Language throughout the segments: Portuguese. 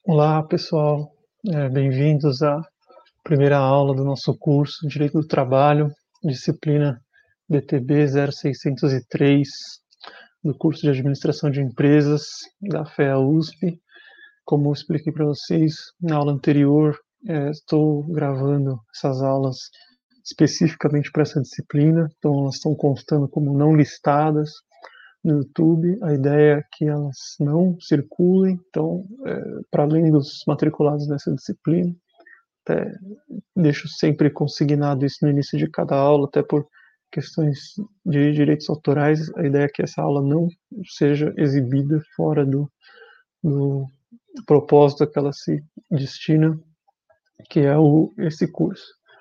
Olá, pessoal. Bem-vindos à primeira aula do nosso curso Direito do Trabalho, disciplina DTB 0603, do curso de Administração de Empresas da FEA USP. Como eu expliquei para vocês na aula anterior, estou gravando essas aulas especificamente para essa disciplina, então elas estão constando como não listadas no YouTube. A ideia é que elas não circulem, então, para além dos matriculados nessa disciplina, até deixo sempre consignado isso no início de cada aula, até por questões de direitos autorais. A ideia é que essa aula não seja exibida fora do propósito a que ela se destina, que é esse curso.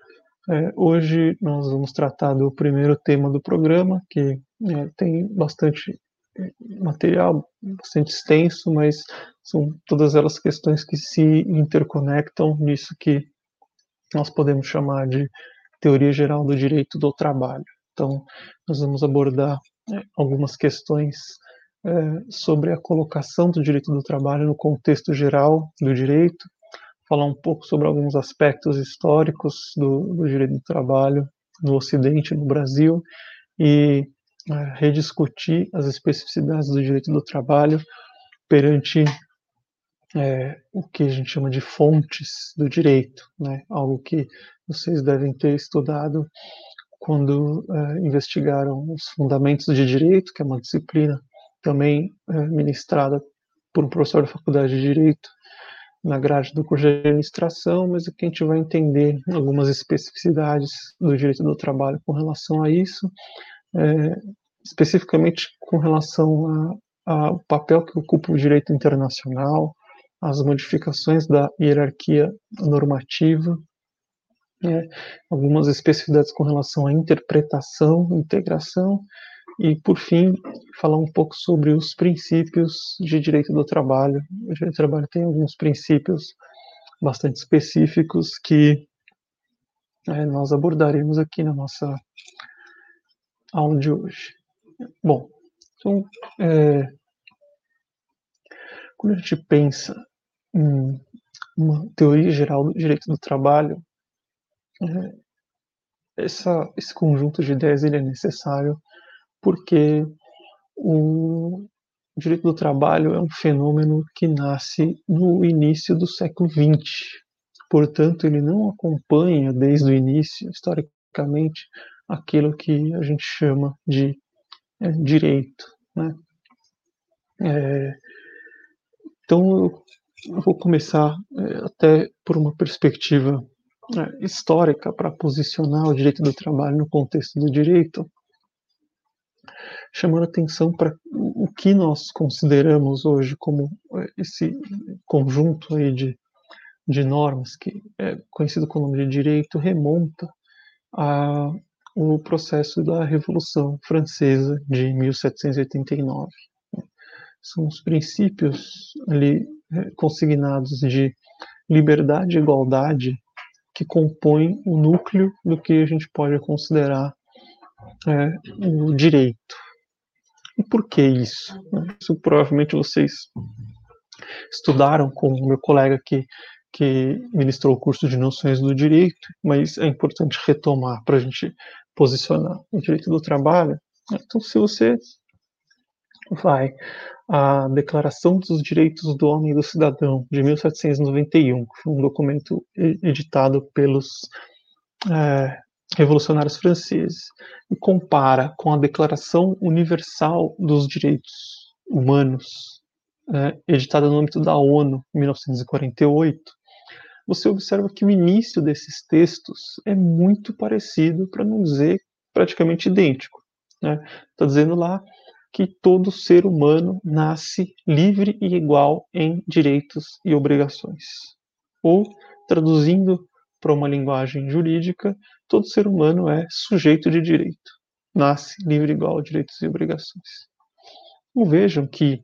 Hoje nós vamos tratar do primeiro tema do programa, que tem bastante material, bastante extenso, mas são todas elas questões que se interconectam nisso que nós podemos chamar de teoria geral do direito do trabalho. Então, nós vamos abordar algumas questões sobre a colocação do direito do trabalho no contexto geral do direito, falar um pouco sobre alguns aspectos históricos do direito do trabalho no Ocidente, no Brasil, e rediscutir as especificidades do direito do trabalho perante o que a gente chama de fontes do direito, né? Algo que vocês devem ter estudado quando investigaram os fundamentos de direito, que é uma disciplina também ministrada por um professor da faculdade de direito na grade do curso de administração, mas aqui a gente vai entender algumas especificidades do direito do trabalho com relação a isso, especificamente com relação ao papel que ocupa o direito internacional, as modificações da hierarquia normativa, algumas especificidades com relação à interpretação, integração, e, por fim, falar um pouco sobre os princípios de direito do trabalho. O direito do trabalho tem alguns princípios bastante específicos que nós abordaremos aqui na nossa aula de hoje. Bom, então, quando a gente pensa em uma teoria geral do direito do trabalho, esse conjunto de ideias ele é necessário porque o direito do trabalho é um fenômeno que nasce no início do século XX. Portanto, ele não acompanha desde o início, historicamente, aquilo que a gente chama de direito, né? Então, eu vou começar até por uma perspectiva histórica para posicionar o direito do trabalho no contexto do direito, chamando atenção para o que nós consideramos hoje como esse conjunto aí de normas, que é conhecido com o nome de direito, remonta ao processo da Revolução Francesa de 1789. São os princípios ali consignados de liberdade e igualdade que compõem o núcleo do que a gente pode considerar o direito. E por que isso? Isso provavelmente vocês estudaram com o meu colega que ministrou o curso de noções do direito, mas é importante retomar para a gente posicionar o direito do trabalho. Então, se você vai à Declaração dos Direitos do Homem e do Cidadão, de 1791, que foi um documento editado pelos revolucionários franceses, e compara com a Declaração Universal dos Direitos Humanos, editada no âmbito da ONU, em 1948, você observa que o início desses textos é muito parecido, para não dizer praticamente idêntico. Está dizendo lá que todo ser humano nasce livre e igual em direitos e obrigações. Ou, traduzindo para uma linguagem jurídica, todo ser humano é sujeito de direito, nasce livre e igual a direitos e obrigações. Então, vejam que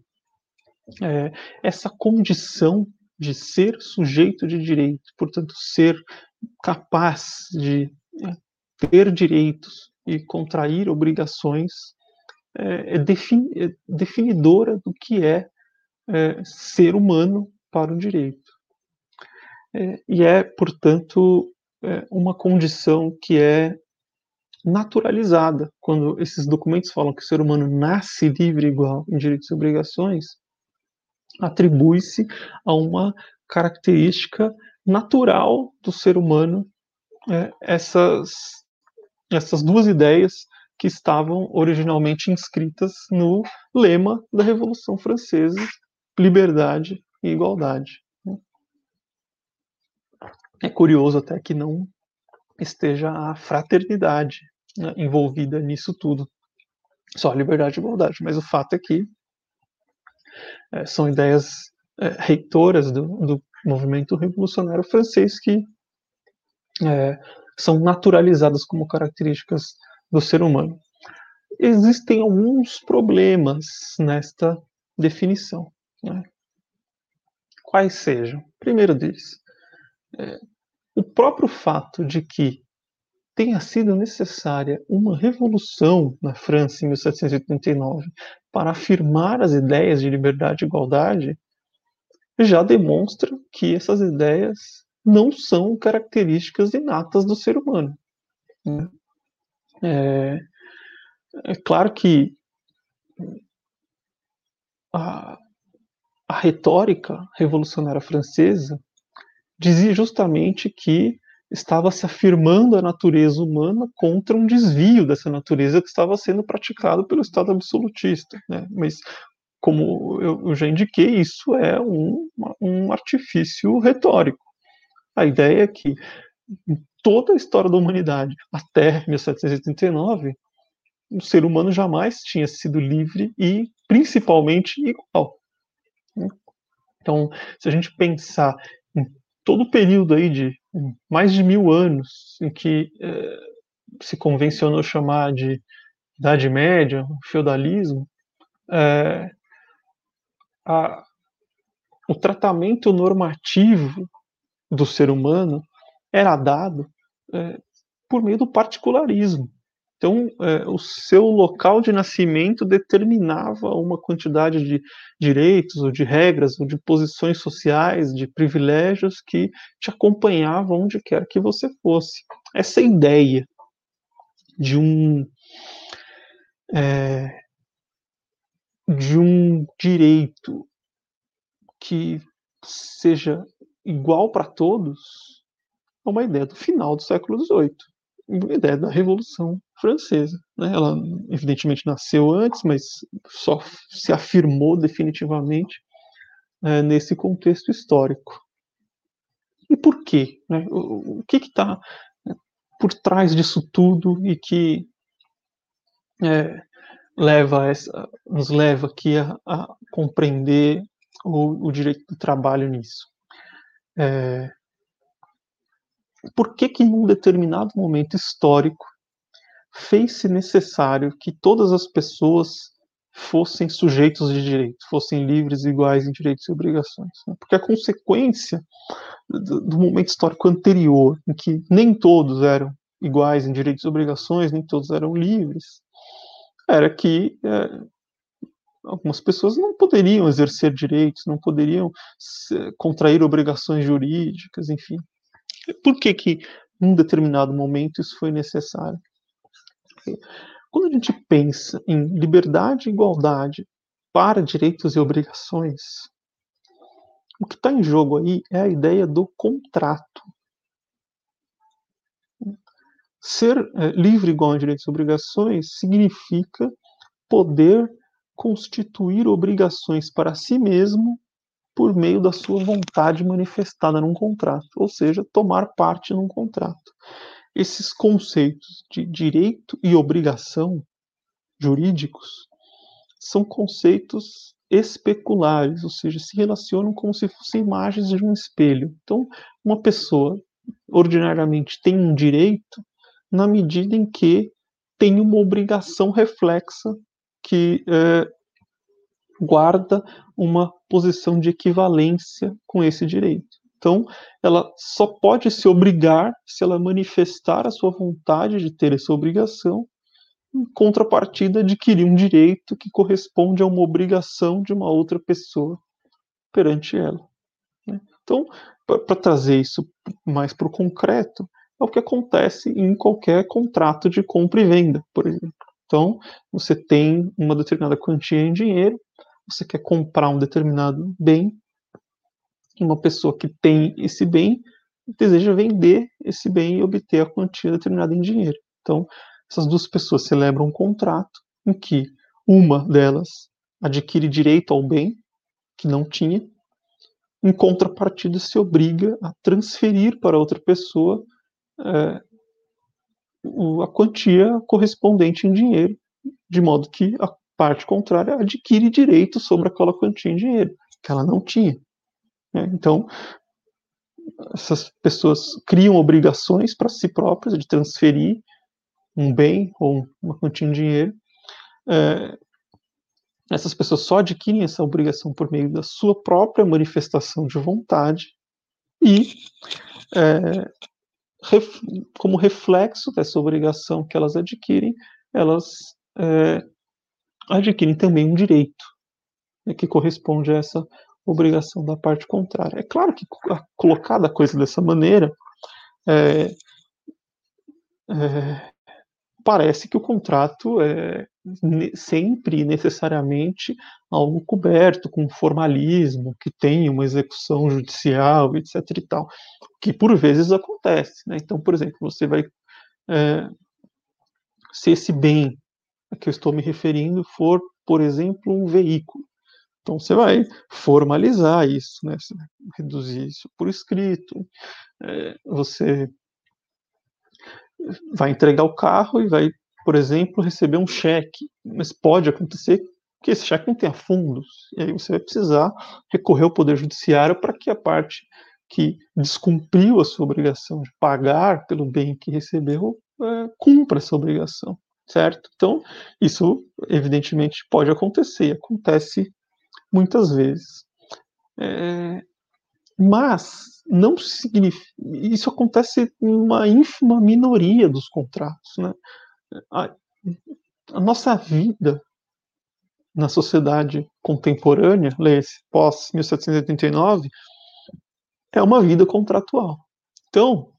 essa condição de ser sujeito de direito, portanto, ser capaz de ter direitos e contrair obrigações, é definidora do que é ser humano para o direito. e é, portanto, uma condição que é naturalizada. Quando esses documentos falam que o ser humano nasce livre e igual em direitos e obrigações, atribui-se a uma característica natural do ser humano, essas duas ideias que estavam originalmente inscritas no lema da Revolução Francesa: liberdade e igualdade. É curioso até que não esteja a fraternidade, né, envolvida nisso tudo. Só liberdade e igualdade, mas o fato é que são ideias reitoras do movimento revolucionário francês que são naturalizadas como características do ser humano. Existem alguns problemas nesta definição, né? Quais sejam? O primeiro deles, o próprio fato de que tenha sido necessária uma revolução na França em 1789 para afirmar as ideias de liberdade e igualdade, já demonstra que essas ideias não são características inatas do ser humano. É claro que a, a retórica revolucionária francesa dizia justamente que estava se afirmando a natureza humana contra um desvio dessa natureza que estava sendo praticado pelo Estado absolutista, né? Mas, como eu já indiquei, isso é um artifício retórico. A ideia é que em toda a história da humanidade, até 1789, o ser humano jamais tinha sido livre e, principalmente, igual. Então, se a gente pensar em todo o período aí de mais de 1000 anos em que se convencionou chamar de Idade Média, feudalismo, a, o tratamento normativo do ser humano era dado por meio do particularismo. Então, o seu local de nascimento determinava uma quantidade de direitos, ou de regras, ou de posições sociais, de privilégios que te acompanhavam onde quer que você fosse. Essa ideia de um direito que seja igual para todos é uma ideia do final do século XVIII, uma ideia da Revolução Francesa, né? Ela, evidentemente, nasceu antes, mas só se afirmou definitivamente nesse contexto histórico. E por quê? Né? O que está por trás disso tudo e que nos leva aqui a compreender o direito do trabalho nisso? Por que que num determinado momento histórico fez-se necessário que todas as pessoas fossem sujeitos de direito, fossem livres e iguais em direitos e obrigações? Porque a consequência do momento histórico anterior, em que nem todos eram iguais em direitos e obrigações, nem todos eram livres, era que algumas pessoas não poderiam exercer direitos, não poderiam contrair obrigações jurídicas, enfim. Por que que, num determinado momento, isso foi necessário? Quando a gente pensa em liberdade e igualdade para direitos e obrigações, o que está em jogo aí é a ideia do contrato. Ser livre igual a direitos e obrigações significa poder constituir obrigações para si mesmo por meio da sua vontade manifestada num contrato, ou seja, tomar parte num contrato. Esses conceitos de direito e obrigação jurídicos são conceitos especulares, ou seja, se relacionam como se fossem imagens de um espelho. Então, uma pessoa ordinariamente tem um direito na medida em que tem uma obrigação reflexa que guarda uma posição de equivalência com esse direito. Então, ela só pode se obrigar se ela manifestar a sua vontade de ter essa obrigação, em contrapartida, adquirir um direito que corresponde a uma obrigação de uma outra pessoa perante ela. Então, para trazer isso mais para o concreto, é o que acontece em qualquer contrato de compra e venda, por exemplo. Então, você tem uma determinada quantia em dinheiro, você quer comprar um determinado bem, e uma pessoa que tem esse bem deseja vender esse bem e obter a quantia determinada em dinheiro. Então, essas duas pessoas celebram um contrato em que uma delas adquire direito ao bem que não tinha, em contrapartida se obriga a transferir para outra pessoa a quantia correspondente em dinheiro, de modo que a parte contrária adquire direito sobre aquela quantia em dinheiro, que ela não tinha. Então, essas pessoas criam obrigações para si próprias de transferir um bem ou uma quantia em dinheiro. Essas pessoas só adquirem essa obrigação por meio da sua própria manifestação de vontade e, como reflexo dessa obrigação que elas adquirem, elas adquirem também um direito, que corresponde a essa obrigação da parte contrária. É claro que, colocada a coisa dessa maneira, parece que o contrato é sempre necessariamente algo coberto com formalismo, que tem uma execução judicial, etc. e tal, que por vezes acontece. Então, por exemplo, você vai se esse bem a que eu estou me referindo for, por exemplo, um veículo. Então você vai formalizar isso, você vai reduzir isso por escrito, você vai entregar o carro e vai, por exemplo, receber um cheque, mas pode acontecer que esse cheque não tenha fundos, e aí você vai precisar recorrer ao Poder Judiciário para que a parte que descumpriu a sua obrigação de pagar pelo bem que recebeu cumpra essa obrigação, certo? Então, isso evidentemente pode acontecer, acontece muitas vezes. Mas não significa. Isso acontece em uma ínfima minoria dos contratos. A nossa vida na sociedade contemporânea, leia-se pós-1789, é uma vida contratual. Então,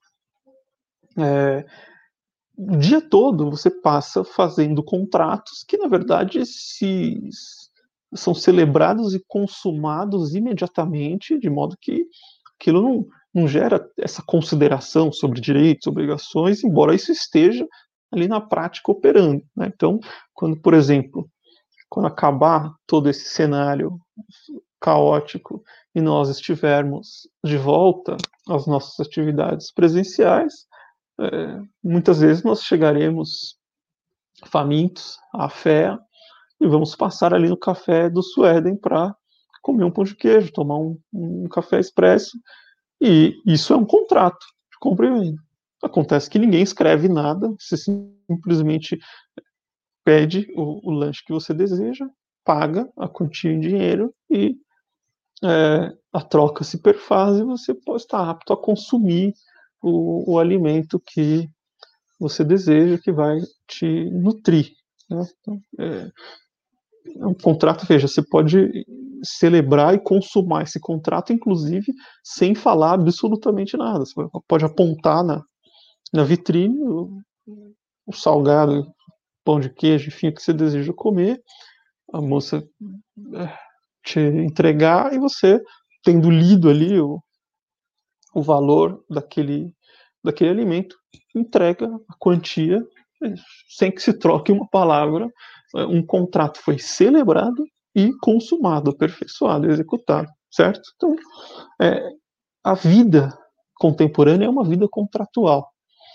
o dia todo você passa fazendo contratos que, na verdade, são celebrados e consumados imediatamente, de modo que aquilo não gera essa consideração sobre direitos, obrigações, embora isso esteja ali na prática operando. Então, quando, por exemplo, quando acabar todo esse cenário caótico e nós estivermos de volta às nossas atividades presenciais, muitas vezes nós chegaremos famintos à fé e vamos passar ali no café do Sueden para comer um pão de queijo, tomar um café expresso, e isso é um contrato de compra e venda. Acontece que ninguém escreve nada, você simplesmente pede o lanche que você deseja, paga a quantia em dinheiro e a troca se perfaz e você pode estar apto a consumir o alimento que você deseja, que vai te nutrir. Então, um contrato, veja, você pode celebrar e consumar esse contrato, inclusive, sem falar absolutamente nada. Você pode apontar na vitrine o salgado, pão de queijo, enfim, o que você deseja comer, a moça te entregar e você, tendo lido ali o valor daquele alimento, entrega a quantia sem que se troque uma palavra. Um contrato foi celebrado e consumado, aperfeiçoado, executado, certo? Então, a vida contemporânea é uma vida contratual.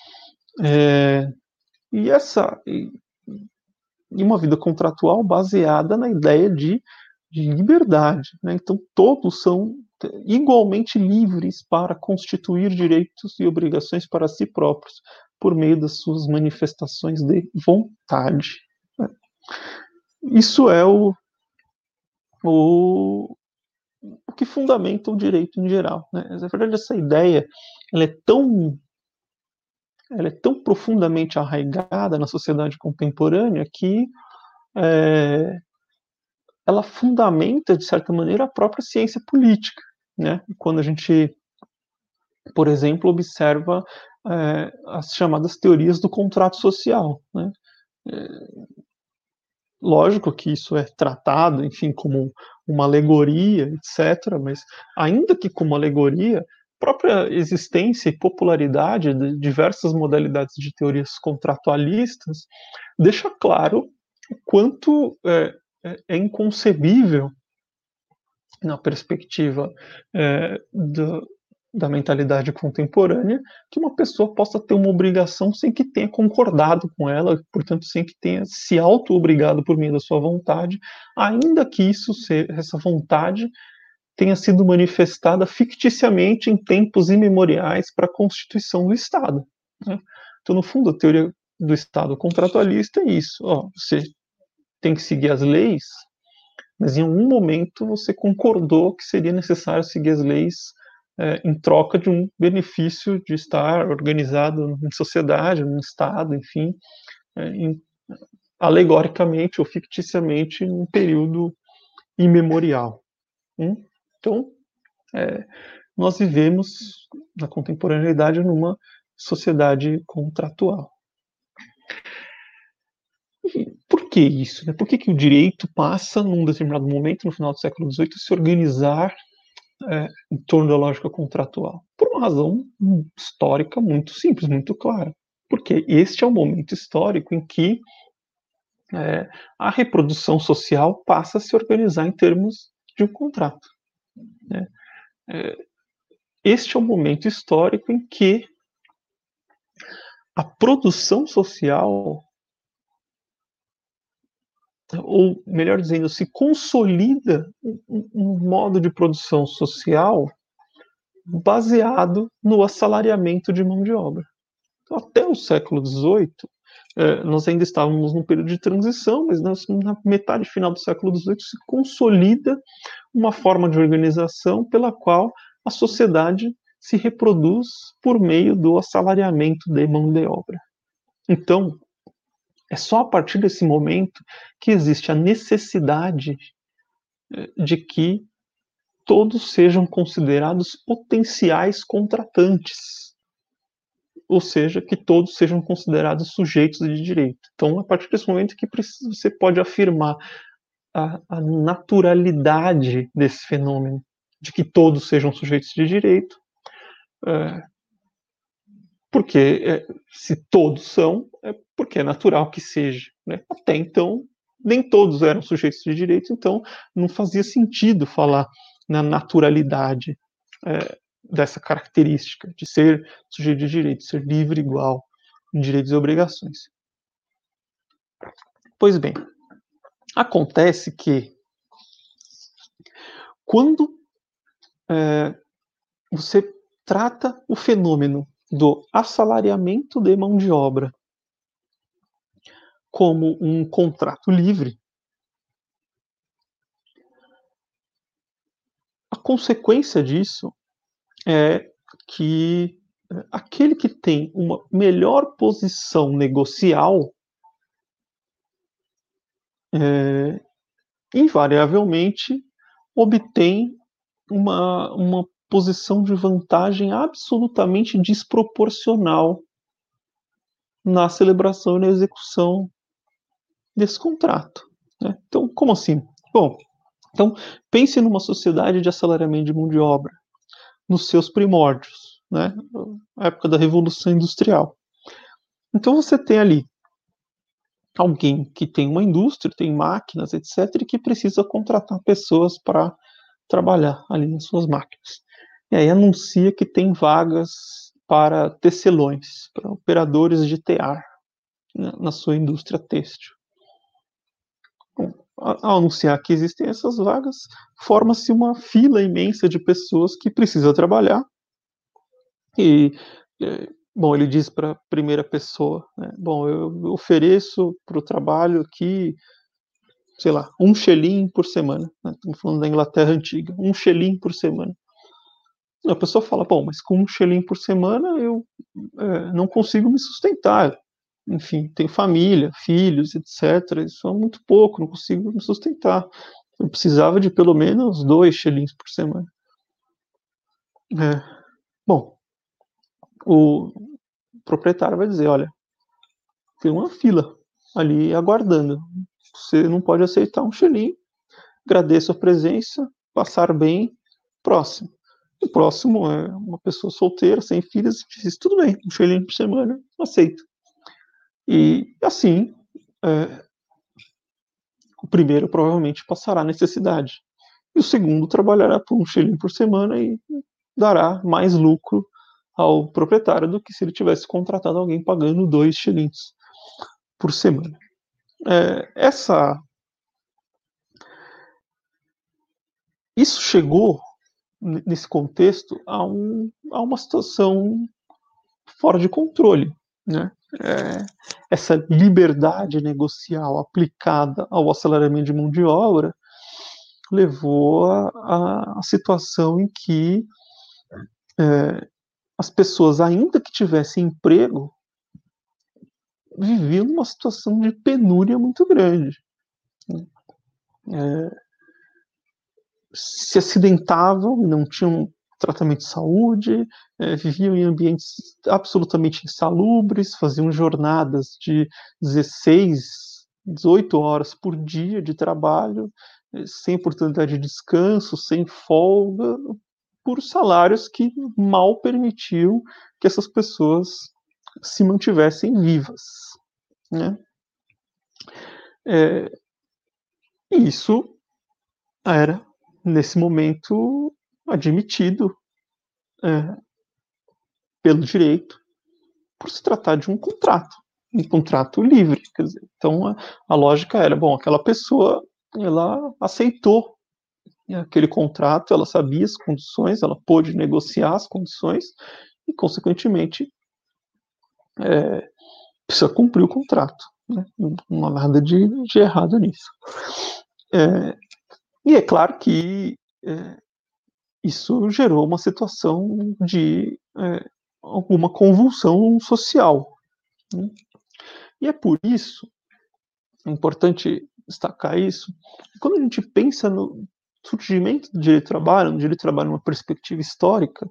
E uma vida contratual baseada na ideia de liberdade. Então, todos são igualmente livres para constituir direitos e obrigações para si próprios, por meio das suas manifestações de vontade. Isso é o que fundamenta o direito em geral. Na verdade, essa ideia ela é tão profundamente arraigada na sociedade contemporânea que ela fundamenta, de certa maneira, a própria ciência política. Quando a gente por exemplo, observa as chamadas teorias do contrato social, né? Lógico que isso é tratado, enfim, como uma alegoria, etc., mas ainda que como alegoria, própria existência e popularidade de diversas modalidades de teorias contratualistas deixa claro o quanto é inconcebível, na perspectiva da mentalidade contemporânea, que uma pessoa possa ter uma obrigação sem que tenha concordado com ela, portanto, sem que tenha se auto-obrigado por meio da sua vontade, ainda que essa vontade tenha sido manifestada ficticiamente em tempos imemoriais para a constituição do Estado, né? Então, no fundo, a teoria do Estado contratualista é isso. Você tem que seguir as leis, mas em algum momento você concordou que seria necessário seguir as leis em troca de um benefício de estar organizado em sociedade, num Estado, enfim, alegoricamente ou ficticiamente num período imemorial. Então, nós vivemos na contemporaneidade numa sociedade contratual. E por que isso? Né? Por que o direito passa, num determinado momento, no final do século XVIII, a se organizar em torno da lógica contratual? Por uma razão histórica muito simples, muito clara. Porque este é o momento histórico em que a reprodução social passa a se organizar em termos de um contrato. Né? Este é o momento histórico em que a produção social, ou melhor dizendo, se consolida um modo de produção social baseado no assalariamento de mão de obra. Então, até o século XVIII, nós ainda estávamos num período de transição, mas na metade final do século XVIII se consolida uma forma de organização pela qual a sociedade se reproduz por meio do assalariamento de mão de obra. Então, é só a partir desse momento que existe a necessidade de que todos sejam considerados potenciais contratantes, ou seja, que todos sejam considerados sujeitos de direito. Então, a partir desse momento que você pode afirmar a naturalidade desse fenômeno, de que todos sejam sujeitos de direito, porque se todos são, é porque é natural que seja. Né? Até então, nem todos eram sujeitos de direito, então não fazia sentido falar na naturalidade dessa característica de ser sujeito de direito, ser livre igual em direitos e obrigações. Pois bem, acontece que quando você trata o fenômeno do assalariamento de mão de obra como um contrato livre, a consequência disso é que aquele que tem uma melhor posição negocial invariavelmente obtém uma posição de vantagem absolutamente desproporcional na celebração e na execução desse contrato. Né? Então, como assim? Bom, então pense numa sociedade de assalariamento de mão de obra, nos seus primórdios, né? Na época da Revolução Industrial. Então você tem ali alguém que tem uma indústria, tem máquinas, etc., e que precisa contratar pessoas para trabalhar ali nas suas máquinas. E aí anuncia que tem vagas para tecelões, para operadores de tear na sua indústria têxtil. Bom, ao anunciar que existem essas vagas, forma-se uma fila imensa de pessoas que precisam trabalhar. E, bom, ele diz para a primeira pessoa, né, bom, eu ofereço para o trabalho aqui, sei lá, 1 shilling por semana. Né, estamos falando da Inglaterra antiga, 1 shilling por semana. A pessoa fala, bom, mas com 1 shilling por semana eu não consigo me sustentar. Enfim, tenho família, filhos, etc. Isso é muito pouco, não consigo me sustentar. Eu precisava de pelo menos 2 shillings por semana. Bom, o proprietário vai dizer, olha, tem uma fila ali aguardando, você não pode aceitar um selim, agradeço a presença, passar bem, próximo. O próximo é uma pessoa solteira, sem filhos, diz, tudo bem, um selim por semana, aceito. E assim, o primeiro provavelmente passará necessidade. E o segundo trabalhará por um shilling por semana e dará mais lucro ao proprietário do que se ele tivesse contratado alguém pagando 2 shillings por semana. Isso chegou, nesse contexto, a uma situação fora de controle, né? Essa liberdade negocial aplicada ao aceleramento de mão de obra levou a situação em que as pessoas, ainda que tivessem emprego, viviam numa situação de penúria muito grande. Se acidentavam e não tinham tratamento de saúde, viviam em ambientes absolutamente insalubres, faziam jornadas de 16, 18 horas por dia de trabalho, sem oportunidade de descanso, sem folga, por salários que mal permitiam que essas pessoas se mantivessem vivas, né? E isso era, nesse momento, admitido pelo direito, por se tratar de um contrato livre. Quer dizer, então, a lógica era, bom, aquela pessoa, ela aceitou aquele contrato, ela sabia as condições, ela pôde negociar as condições e, consequentemente, precisa cumprir o contrato. Né? Não há nada de errado nisso. E é claro que isso gerou uma situação de alguma convulsão social. Né? E é por isso, é importante destacar isso, quando a gente pensa no surgimento do direito do trabalho, no direito do trabalho numa perspectiva histórica,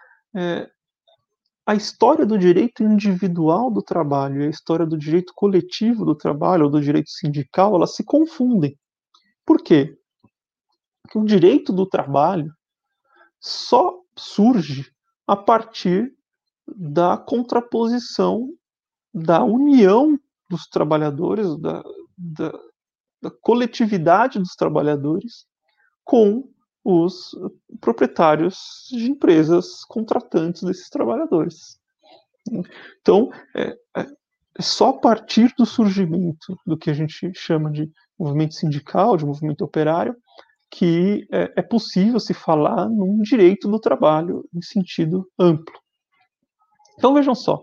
a história do direito individual do trabalho e a história do direito coletivo do trabalho, ou do direito sindical, elas se confundem. Por quê? Porque o direito do trabalho só surge a partir da contraposição da união dos trabalhadores, da coletividade dos trabalhadores com os proprietários de empresas contratantes desses trabalhadores. Então, é só a partir do surgimento do que a gente chama de movimento sindical, de movimento operário, que é possível se falar num direito do trabalho em sentido amplo. Então, vejam só,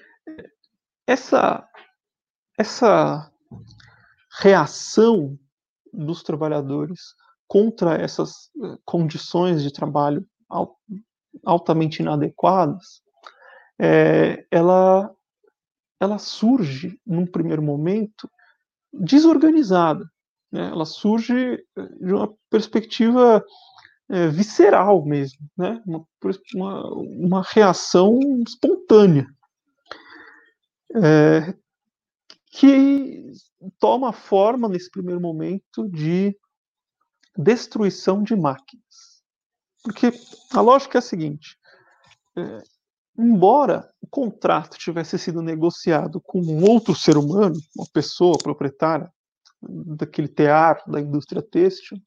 essa reação dos trabalhadores contra essas condições de trabalho altamente inadequadas, ela surge, num primeiro momento, desorganizada. Né? Ela surge de uma perspectiva visceral mesmo, né? uma reação espontânea, que toma forma, nesse primeiro momento, de destruição de máquinas. Porque a lógica é a seguinte, embora o contrato tivesse sido negociado com um outro ser humano, uma pessoa proprietária daquele tear da indústria têxtil,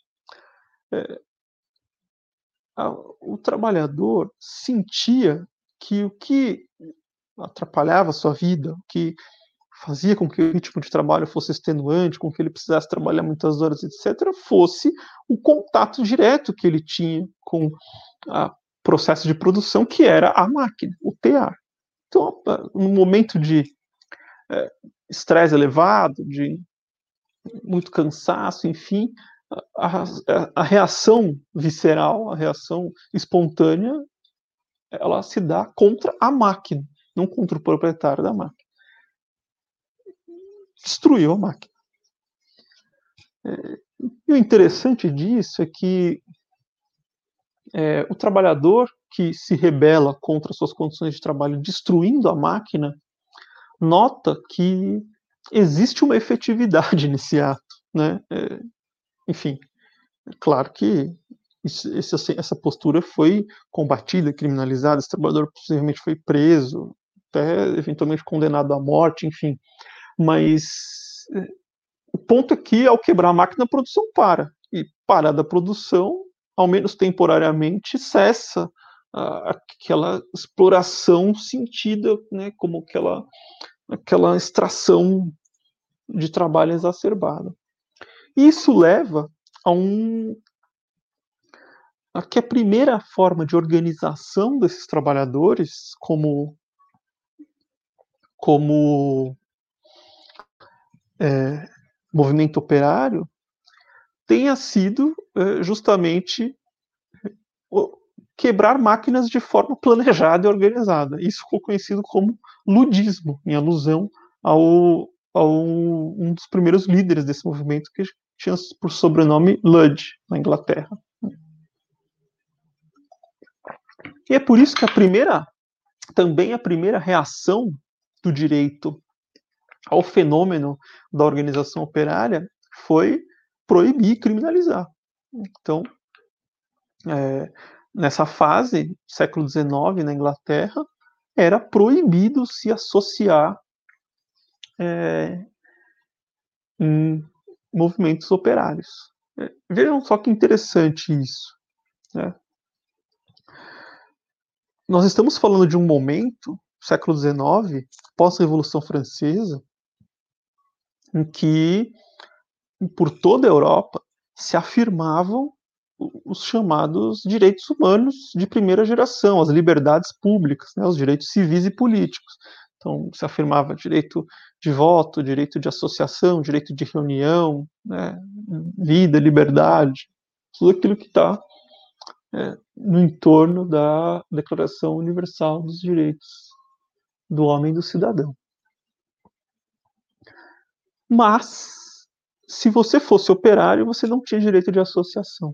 o trabalhador sentia que o que atrapalhava a sua vida, o que fazia com que o ritmo de trabalho fosse extenuante, com que ele precisasse trabalhar muitas horas, etc., fosse o contato direto que ele tinha com o processo de produção, que era a máquina, o tear. Então, no momento de estresse elevado, de muito cansaço, enfim, a reação visceral, a reação espontânea, ela se dá contra a máquina, não contra o proprietário da máquina. Destruiu a máquina. E o interessante disso é que o trabalhador que se rebela contra suas condições de trabalho destruindo a máquina, nota que existe uma efetividade nesse ato, né? Enfim, é claro que essa postura foi combatida, criminalizada, esse trabalhador possivelmente foi preso, até eventualmente condenado à morte, enfim. Mas o ponto é que, ao quebrar a máquina, a produção para. E parada a produção, ao menos temporariamente, cessa aquela exploração sentida, né, como aquela extração de trabalho exacerbada. Isso leva a que a primeira forma de organização desses trabalhadores como movimento operário tenha sido justamente quebrar máquinas de forma planejada e organizada. Isso ficou conhecido como ludismo, em alusão ao um dos primeiros líderes desse movimento, que tinha por sobrenome Ludge, na Inglaterra. E é por isso que também a primeira reação do direito ao fenômeno da organização operária foi proibir e criminalizar. Então, nessa fase, século XIX, na Inglaterra, era proibido se associar em movimentos operários. Vejam só que interessante isso, né? Nós estamos falando de um momento, século XIX, pós-Revolução Francesa, em que, por toda a Europa, se afirmavam os chamados direitos humanos de primeira geração, as liberdades públicas, né, os direitos civis e políticos. Então, se afirmava direito de voto, direito de associação, direito de reunião, né, vida, liberdade, tudo aquilo que está no entorno da Declaração Universal dos Direitos do Homem e do Cidadão. Mas, se você fosse operário, você não tinha direito de associação.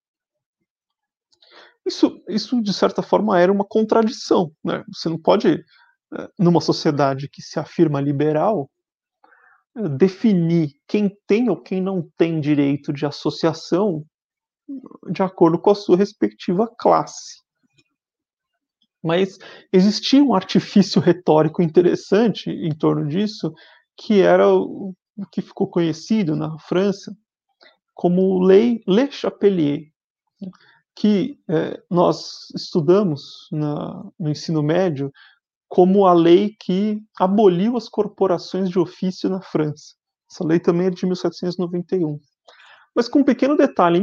Isso, de certa forma, era uma contradição, né? Você não pode, numa sociedade que se afirma liberal, definir quem tem ou quem não tem direito de associação de acordo com a sua respectiva classe. Mas existia um artifício retórico interessante em torno disso, que era o que ficou conhecido na França como Lei Le Chapelier, que nós estudamos no ensino médio como a lei que aboliu as corporações de ofício na França. Essa lei também é de 1791. Mas com um pequeno detalhe, em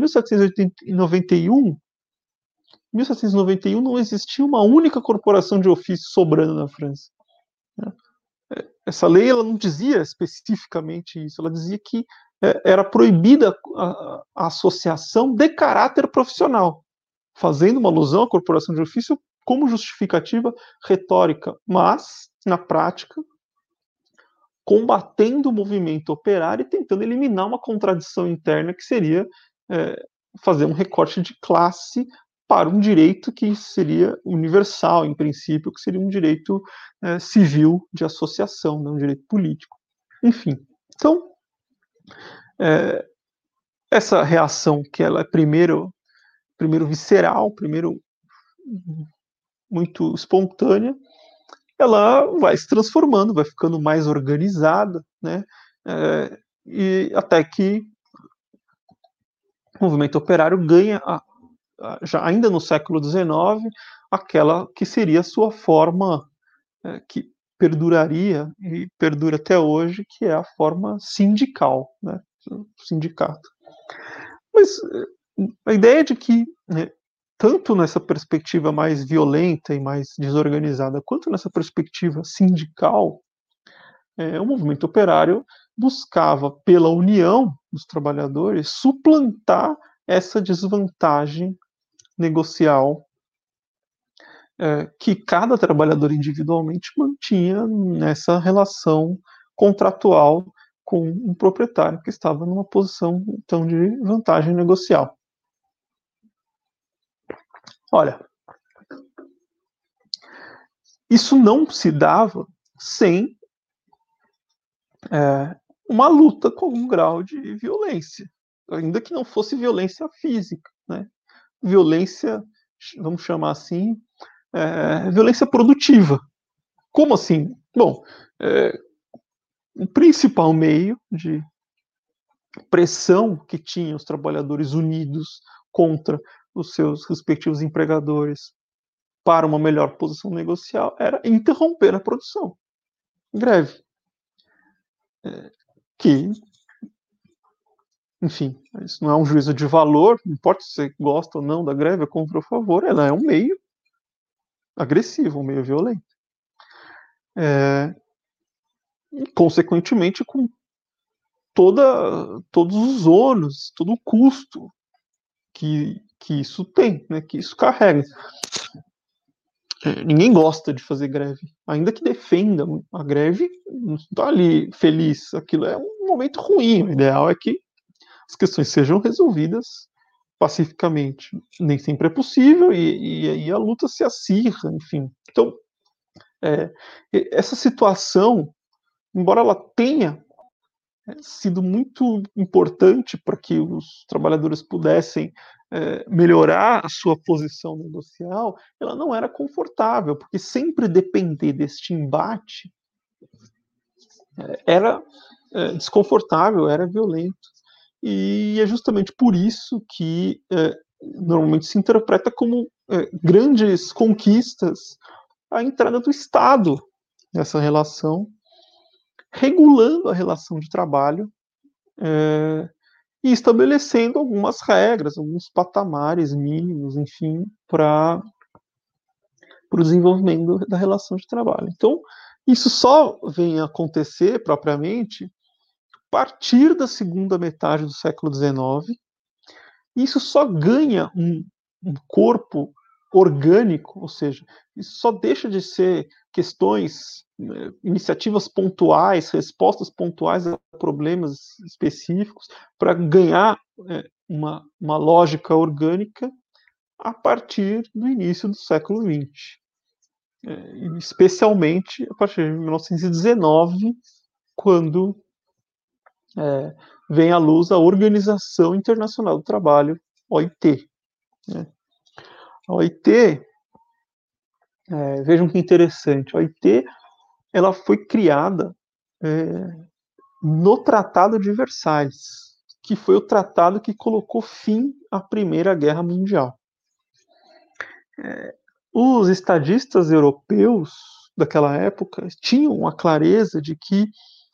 1791 não existia uma única corporação de ofício sobrando na França. Essa lei ela não dizia especificamente isso, ela dizia que era proibida a associação de caráter profissional, fazendo uma alusão à corporação de ofício como justificativa retórica, mas, na prática, combatendo o movimento operário e tentando eliminar uma contradição interna que seria fazer um recorte de classe para um direito que seria universal, em princípio, que seria um direito civil de associação, não um direito político. Enfim, então, essa reação que ela é primeiro visceral, primeiro muito espontânea, ela vai se transformando, vai ficando mais organizada, né? E até que o movimento operário ganha, já ainda no século XIX, aquela que seria a sua forma que perduraria e perdura até hoje, que é a forma sindical, né? O sindicato. Mas a ideia de que, né, tanto nessa perspectiva mais violenta e mais desorganizada, quanto nessa perspectiva sindical, o movimento operário buscava, pela união dos trabalhadores, suplantar essa desvantagem negocial que cada trabalhador individualmente mantinha nessa relação contratual com um proprietário que estava numa posição, então, de vantagem negocial. Olha, isso não se dava sem uma luta com algum grau de violência, ainda que não fosse violência física, né? Violência, vamos chamar assim, violência produtiva. Como assim? Bom, o principal meio de pressão que tinham os trabalhadores unidos contra os seus respectivos empregadores para uma melhor posição negocial era interromper a produção. Greve. Que, enfim, isso não é um juízo de valor, não importa se você gosta ou não da greve, é contra ou a favor, ela é um meio agressivo, um meio violento. E, consequentemente, com todos os ônus, todo o custo que isso tem, né, que isso carrega. Ninguém gosta de fazer greve, ainda que defenda a greve, não está ali feliz, aquilo é um momento ruim, o ideal é que as questões sejam resolvidas pacificamente. Nem sempre é possível e aí a luta se acirra, enfim. Então, essa situação, embora ela tenha sido muito importante para que os trabalhadores pudessem melhorar a sua posição negocial, ela não era confortável, porque sempre depender deste embate era desconfortável, era violento. E é justamente por isso que normalmente se interpreta como grandes conquistas a entrada do Estado nessa relação, regulando a relação de trabalho e estabelecendo algumas regras, alguns patamares mínimos, enfim, para o desenvolvimento da relação de trabalho. Então, isso só vem a acontecer propriamente a partir da segunda metade do século XIX. Isso só ganha um corpo orgânico, ou seja, isso só deixa de ser questões, iniciativas pontuais, respostas pontuais a problemas específicos, para ganhar uma lógica orgânica a partir do início do século XX. Especialmente a partir de 1919, quando vem à luz a Organização Internacional do Trabalho, OIT. Né? A OIT, vejam que interessante, a OIT ela foi criada no Tratado de Versalhes, que foi o tratado que colocou fim à Primeira Guerra Mundial. Os estadistas europeus daquela época tinham a clareza de que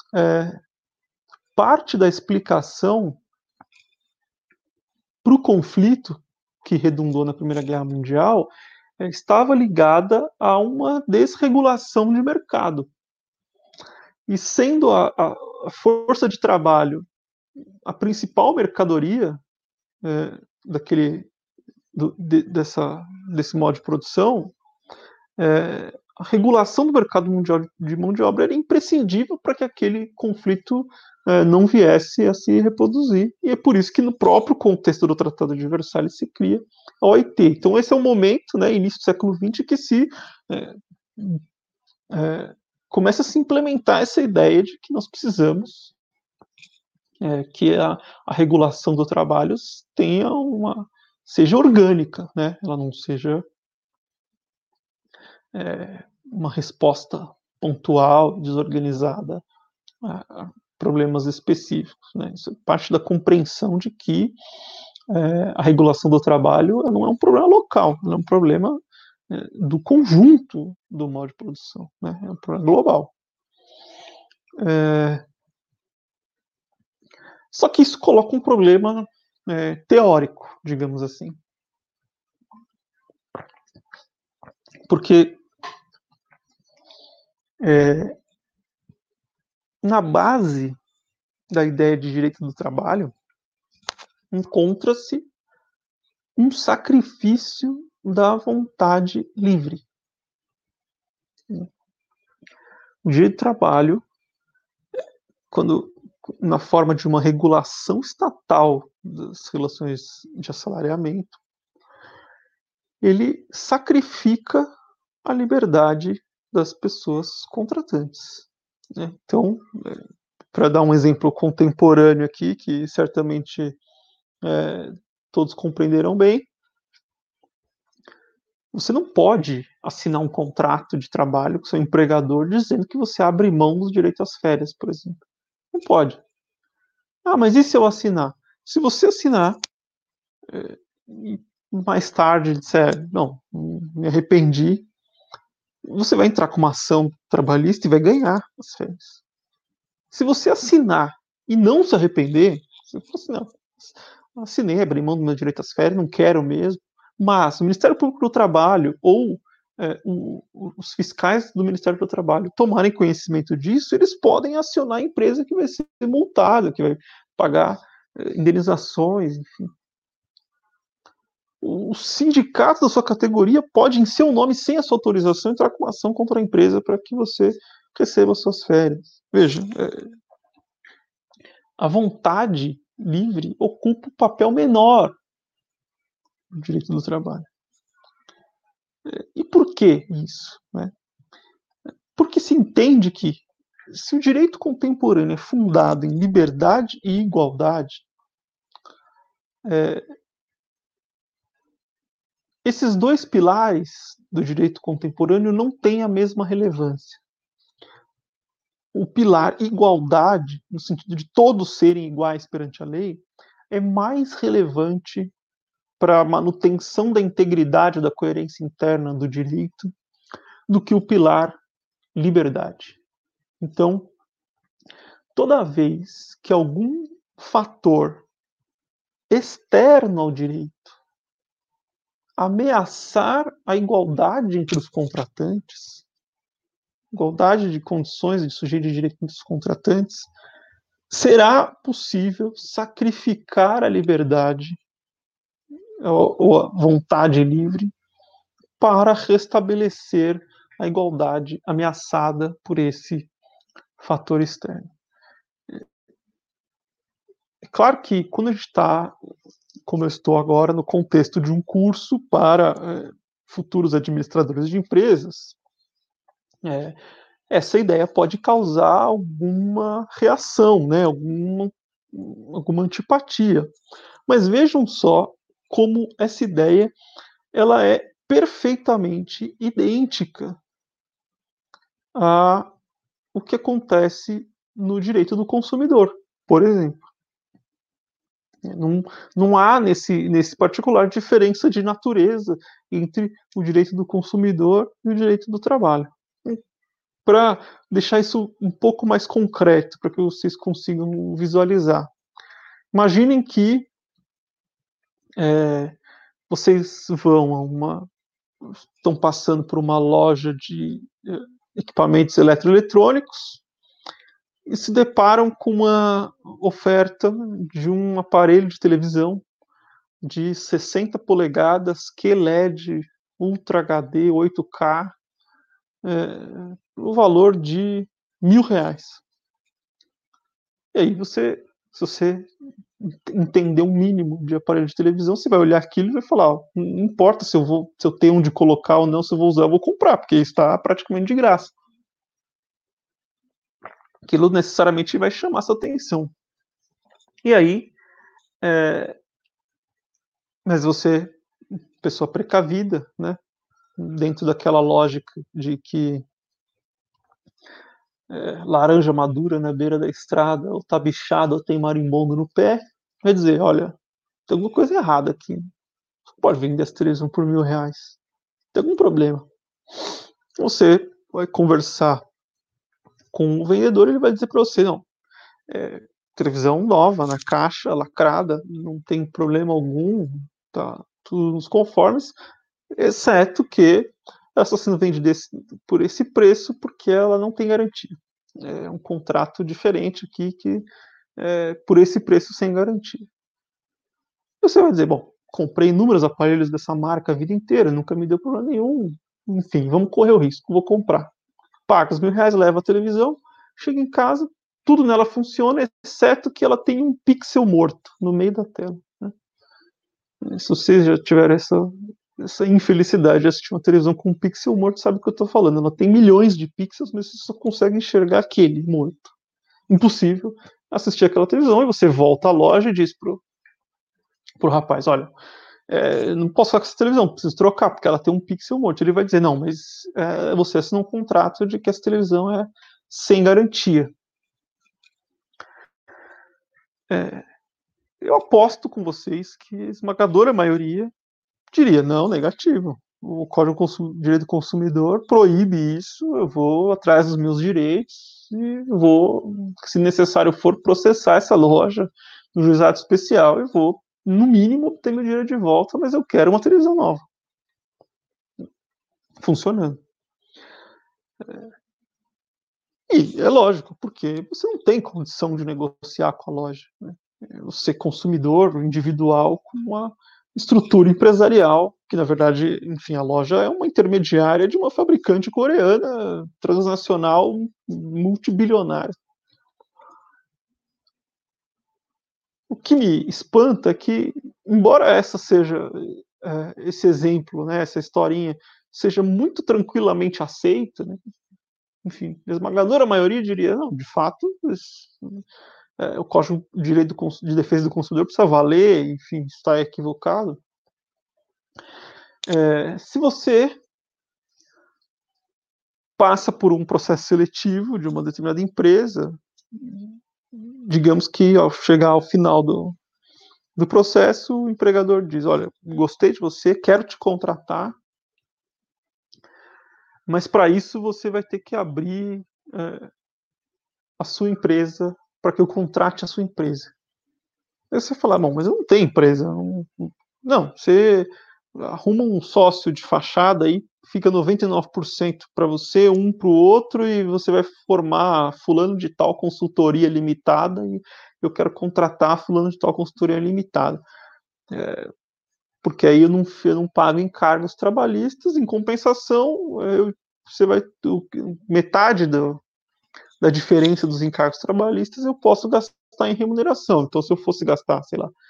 parte da explicação para o conflito que redundou na Primeira Guerra Mundial estava ligada a uma desregulação de mercado. E sendo a força de trabalho a principal mercadoria desse modo de produção, a regulação do mercado mundial de mão de obra era imprescindível para que aquele conflito não viesse a se reproduzir. E é por isso que no próprio contexto do Tratado de Versalhes se cria a OIT. Então esse é o momento, né, início do século XX, que se começa a se implementar essa ideia de que nós precisamos que a regulação do trabalho seja orgânica, né? Ela não seja uma resposta pontual, desorganizada a problemas específicos. Né? Isso é parte da compreensão de que a regulação do trabalho não é um problema local, ela é um problema do conjunto do modo de produção, né? É um problema global. Só que isso coloca um problema teórico, digamos assim. Porque na base da ideia de direito do trabalho encontra-se um sacrifício da vontade livre. O direito do trabalho, quando na forma de uma regulação estatal das relações de assalariamento, ele sacrifica a liberdade das pessoas contratantes, né? Então, para dar um exemplo contemporâneo aqui, que certamente todos compreenderão bem, você não pode assinar um contrato de trabalho com seu empregador dizendo que você abre mão do direito às férias, por exemplo. Não pode. Ah, mas e se eu assinar? Se você assinar e mais tarde disser, não, me arrependi, você vai entrar com uma ação trabalhista e vai ganhar as férias. Se você assinar e não se arrepender, você fala assim, não, assinei, abri mão do meu direito às férias, não quero mesmo, mas o Ministério Público do Trabalho ou os fiscais do Ministério do Trabalho tomarem conhecimento disso, eles podem acionar a empresa que vai ser multada, que vai pagar indenizações, enfim. O sindicato da sua categoria pode, em seu nome, sem a sua autorização, entrar com uma ação contra a empresa para que você receba suas férias. Veja, a vontade livre ocupa um papel menor no direito do trabalho. E por que isso? Né? Porque se entende que, se o direito contemporâneo é fundado em liberdade e igualdade, esses dois pilares do direito contemporâneo não têm a mesma relevância. O pilar igualdade, no sentido de todos serem iguais perante a lei, é mais relevante para a manutenção da integridade da coerência interna do direito do que o pilar liberdade. Então, toda vez que algum fator externo ao direito ameaçar a igualdade entre os contratantes, igualdade de condições de sujeito de direito entre os contratantes, será possível sacrificar a liberdade ou a vontade livre para restabelecer a igualdade ameaçada por esse fator externo. É claro que quando a gente está, como eu estou agora, no contexto de um curso para futuros administradores de empresas, essa ideia pode causar alguma reação, né? alguma antipatia. Mas vejam só como essa ideia ela é perfeitamente idêntica a o que acontece no direito do consumidor, por exemplo. Não há nesse particular diferença de natureza entre o direito do consumidor e o direito do trabalho. Para deixar isso um pouco mais concreto, para que vocês consigam visualizar. Imaginem que vocês estão passando por uma loja de equipamentos eletroeletrônicos e se deparam com uma oferta de um aparelho de televisão de 60 polegadas QLED Ultra HD 8K o valor de R$1.000. E aí se você entender um mínimo de aparelho de televisão, você vai olhar aquilo e vai falar, não importa se eu tenho onde colocar ou não, se eu vou usar, eu vou comprar, porque está praticamente de graça. Aquilo necessariamente vai chamar sua atenção. E aí, mas você, pessoa precavida, né, dentro daquela lógica de que laranja madura na beira da estrada, ou tá bichado, ou tem marimbondo no pé, vai dizer, olha, tem alguma coisa errada aqui. Você pode vender as televisão por R$1.000. Tem algum problema. Você vai conversar com o vendedor, ele vai dizer para você, não, televisão nova, na caixa, lacrada, não tem problema algum, tá tudo nos conformes, exceto que ela está sendo vendida por esse preço porque ela não tem garantia. É um contrato diferente aqui que por esse preço sem garantia. Você vai dizer, bom, comprei inúmeros aparelhos dessa marca a vida inteira, nunca me deu problema nenhum, enfim, vamos correr o risco, vou comprar. Paga os R$1.000, leva a televisão, chega em casa, tudo nela funciona, exceto que ela tem um pixel morto no meio da tela. Né? Se vocês já tiveram essa infelicidade de assistir uma televisão com um pixel morto, sabe o que eu estou falando. Ela tem milhões de pixels, mas você só consegue enxergar aquele morto. Impossível assistir aquela televisão, e você volta à loja e diz pro rapaz, olha, não posso ficar com essa televisão, preciso trocar, porque ela tem um pixel morto. Ele vai dizer, não, mas você assina um contrato de que essa televisão é sem garantia. Eu aposto com vocês que a esmagadora maioria diria, não, negativo. O Código de Direito do Consumidor proíbe isso, eu vou atrás dos meus direitos e vou, se necessário for, processar essa loja no juizado especial e vou, no mínimo, obter meu dinheiro de volta, mas eu quero uma televisão nova. Funcionando. E é lógico, porque você não tem condição de negociar com a loja. Né? Você, consumidor individual, com uma estrutura empresarial, que na verdade, enfim, a loja é uma intermediária de uma fabricante coreana transnacional multibilionária. O que me espanta é que, embora essa seja esse exemplo, né, essa historinha, seja muito tranquilamente aceita, né, enfim, a esmagadora maioria diria, não, de fato, o Código de Direito de Defesa do Consumidor precisa valer, enfim, está equivocado. Se você passa por um processo seletivo de uma determinada empresa, digamos que ao chegar ao final do processo, o empregador diz, olha, gostei de você, quero te contratar, mas para isso você vai ter que abrir a sua empresa para que eu contrate a sua empresa. Aí você fala, bom, mas eu não tenho empresa. Não, você arruma um sócio de fachada aí, fica 99% para você, um para o outro, e você vai formar fulano de tal consultoria limitada, e eu quero contratar fulano de tal consultoria limitada. Porque aí eu não pago encargos trabalhistas, em compensação, você vai metade da diferença dos encargos trabalhistas eu posso gastar em remuneração. Então, se eu fosse gastar, sei lá,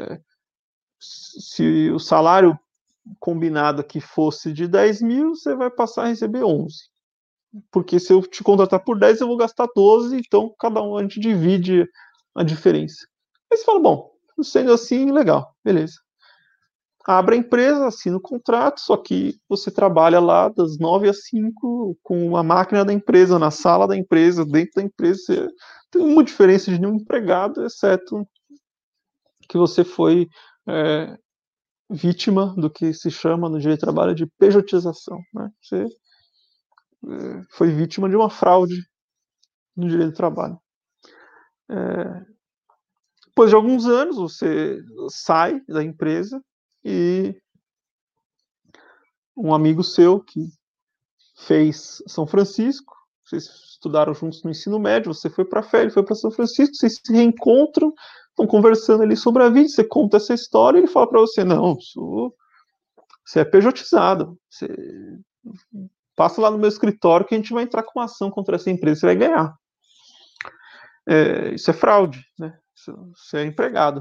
se o salário combinado aqui fosse de 10 mil, você vai passar a receber 11. Porque se eu te contratar por 10, eu vou gastar 12, então cada um a gente divide a diferença. Aí você fala, bom, sendo assim, legal, beleza. Abre a empresa, assina o contrato, só que você trabalha lá das 9 às 5 com a máquina da empresa, na sala da empresa, dentro da empresa. Você tem uma diferença de nenhum empregado, exceto que você foi vítima do que se chama no direito do trabalho de pejotização. Né? Você foi vítima de uma fraude no direito do trabalho. Depois de alguns anos, você sai da empresa e um amigo seu que fez São Francisco, vocês estudaram juntos no ensino médio, você foi para a Fé, ele foi para São Francisco, vocês se reencontram, estão conversando ali sobre a vida, você conta essa história e ele fala para você, não, você é pejotizado, você passa lá no meu escritório que a gente vai entrar com uma ação contra essa empresa, você vai ganhar. Isso é fraude, né? Você é empregado.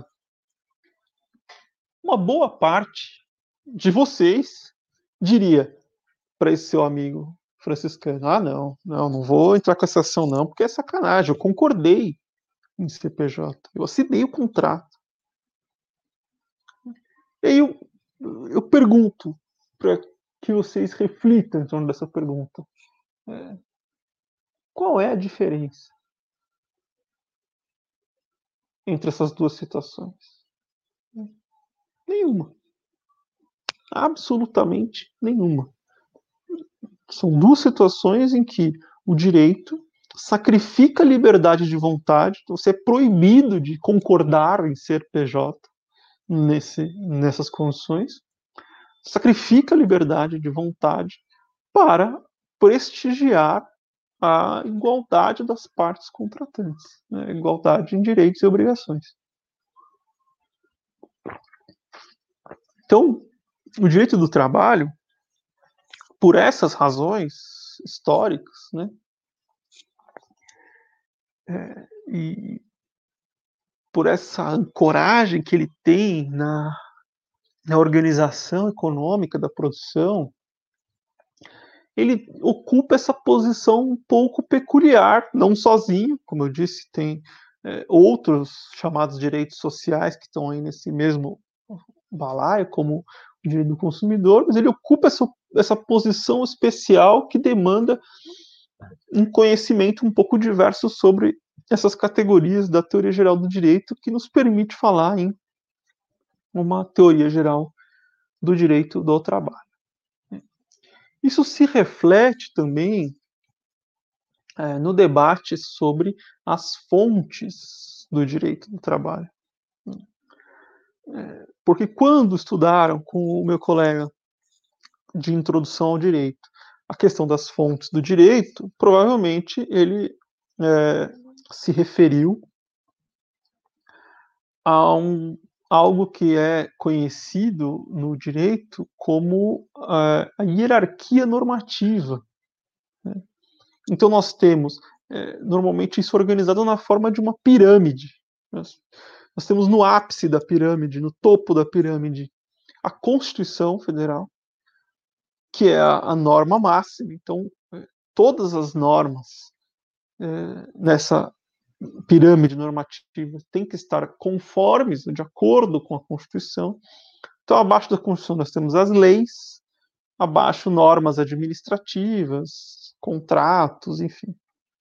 Uma boa parte de vocês diria para esse seu amigo franciscano, não vou entrar com essa ação não, porque é sacanagem, eu concordei em CPJ, eu assinei o contrato. E aí eu pergunto para que vocês reflitam em torno dessa pergunta. Qual é a diferença entre essas duas situações? Nenhuma. Absolutamente nenhuma. São duas situações em que o direito sacrifica a liberdade de vontade, então você é proibido de concordar em ser PJ nessas condições, sacrifica a liberdade de vontade para prestigiar a igualdade das partes contratantes, né? Igualdade em direitos e obrigações. Então, o direito do trabalho, por essas razões históricas, né, e por essa ancoragem que ele tem na organização econômica da produção, ele ocupa essa posição um pouco peculiar, não sozinho, como eu disse, tem outros chamados direitos sociais que estão aí nesse mesmo balaio, como o direito do consumidor, mas ele ocupa essa posição especial que demanda um conhecimento um pouco diverso sobre essas categorias da teoria geral do direito, que nos permite falar em uma teoria geral do direito do trabalho. Isso se reflete também no debate sobre as fontes do direito do trabalho. Porque quando estudaram com o meu colega de introdução ao direito a questão das fontes do direito, provavelmente ele se referiu a algo que é conhecido no direito como a hierarquia normativa. Né? Então nós temos normalmente isso organizado na forma de uma pirâmide. Nós temos no ápice da pirâmide, no topo da pirâmide, a Constituição Federal, que é a norma máxima. Então, todas as normas nessa pirâmide normativa têm que estar conformes, de acordo com a Constituição. Então, abaixo da Constituição nós temos as leis, abaixo normas administrativas, contratos, enfim.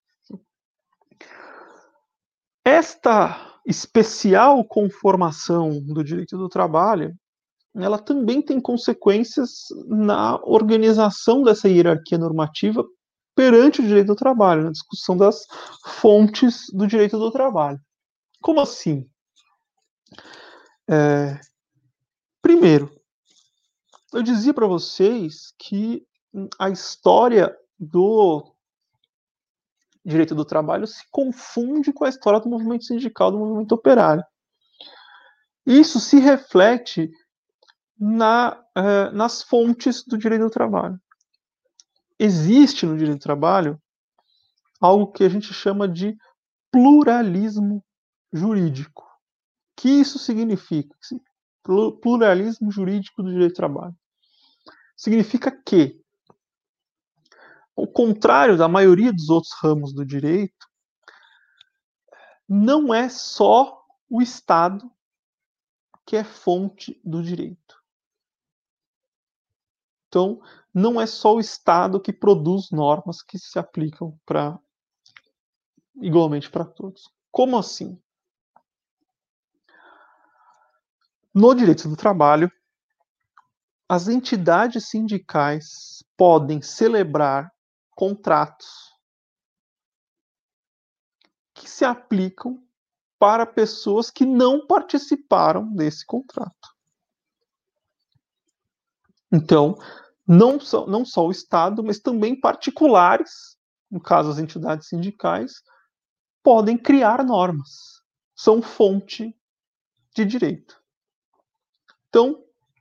Esta especial conformação do direito do trabalho, ela também tem consequências na organização dessa hierarquia normativa perante o direito do trabalho, na discussão das fontes do direito do trabalho. Como assim? Primeiro, eu dizia para vocês que a história do direito do trabalho se confunde com a história do movimento sindical, do movimento operário. Isso se reflete nas fontes do direito do trabalho. Existe no direito do trabalho algo que a gente chama de pluralismo jurídico. O que isso significa? Pluralismo jurídico do direito do trabalho. Significa que, ao contrário da maioria dos outros ramos do direito, não é só o Estado que é fonte do direito. Então, não é só o Estado que produz normas que se aplicam igualmente para todos. Como assim? No direito do trabalho, as entidades sindicais podem celebrar contratos que se aplicam para pessoas que não participaram desse contrato. Então, não só o Estado, mas também particulares, no caso as entidades sindicais, podem criar normas. São fonte de direito. Então,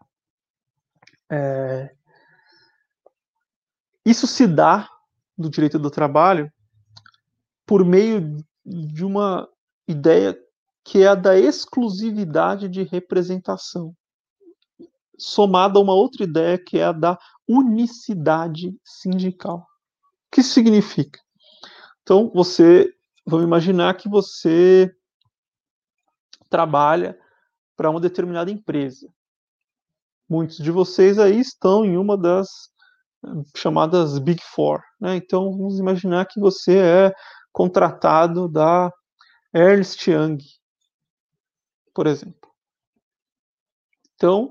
isso se dá no direito do trabalho por meio de uma ideia que é a da exclusividade de representação, somada a uma outra ideia que é a da unicidade sindical. O que isso significa? Então, vamos imaginar que você trabalha para uma determinada empresa. Muitos de vocês aí estão em uma das chamadas Big Four, né? Então, vamos imaginar que você é contratado da Ernst Young, por exemplo. Então,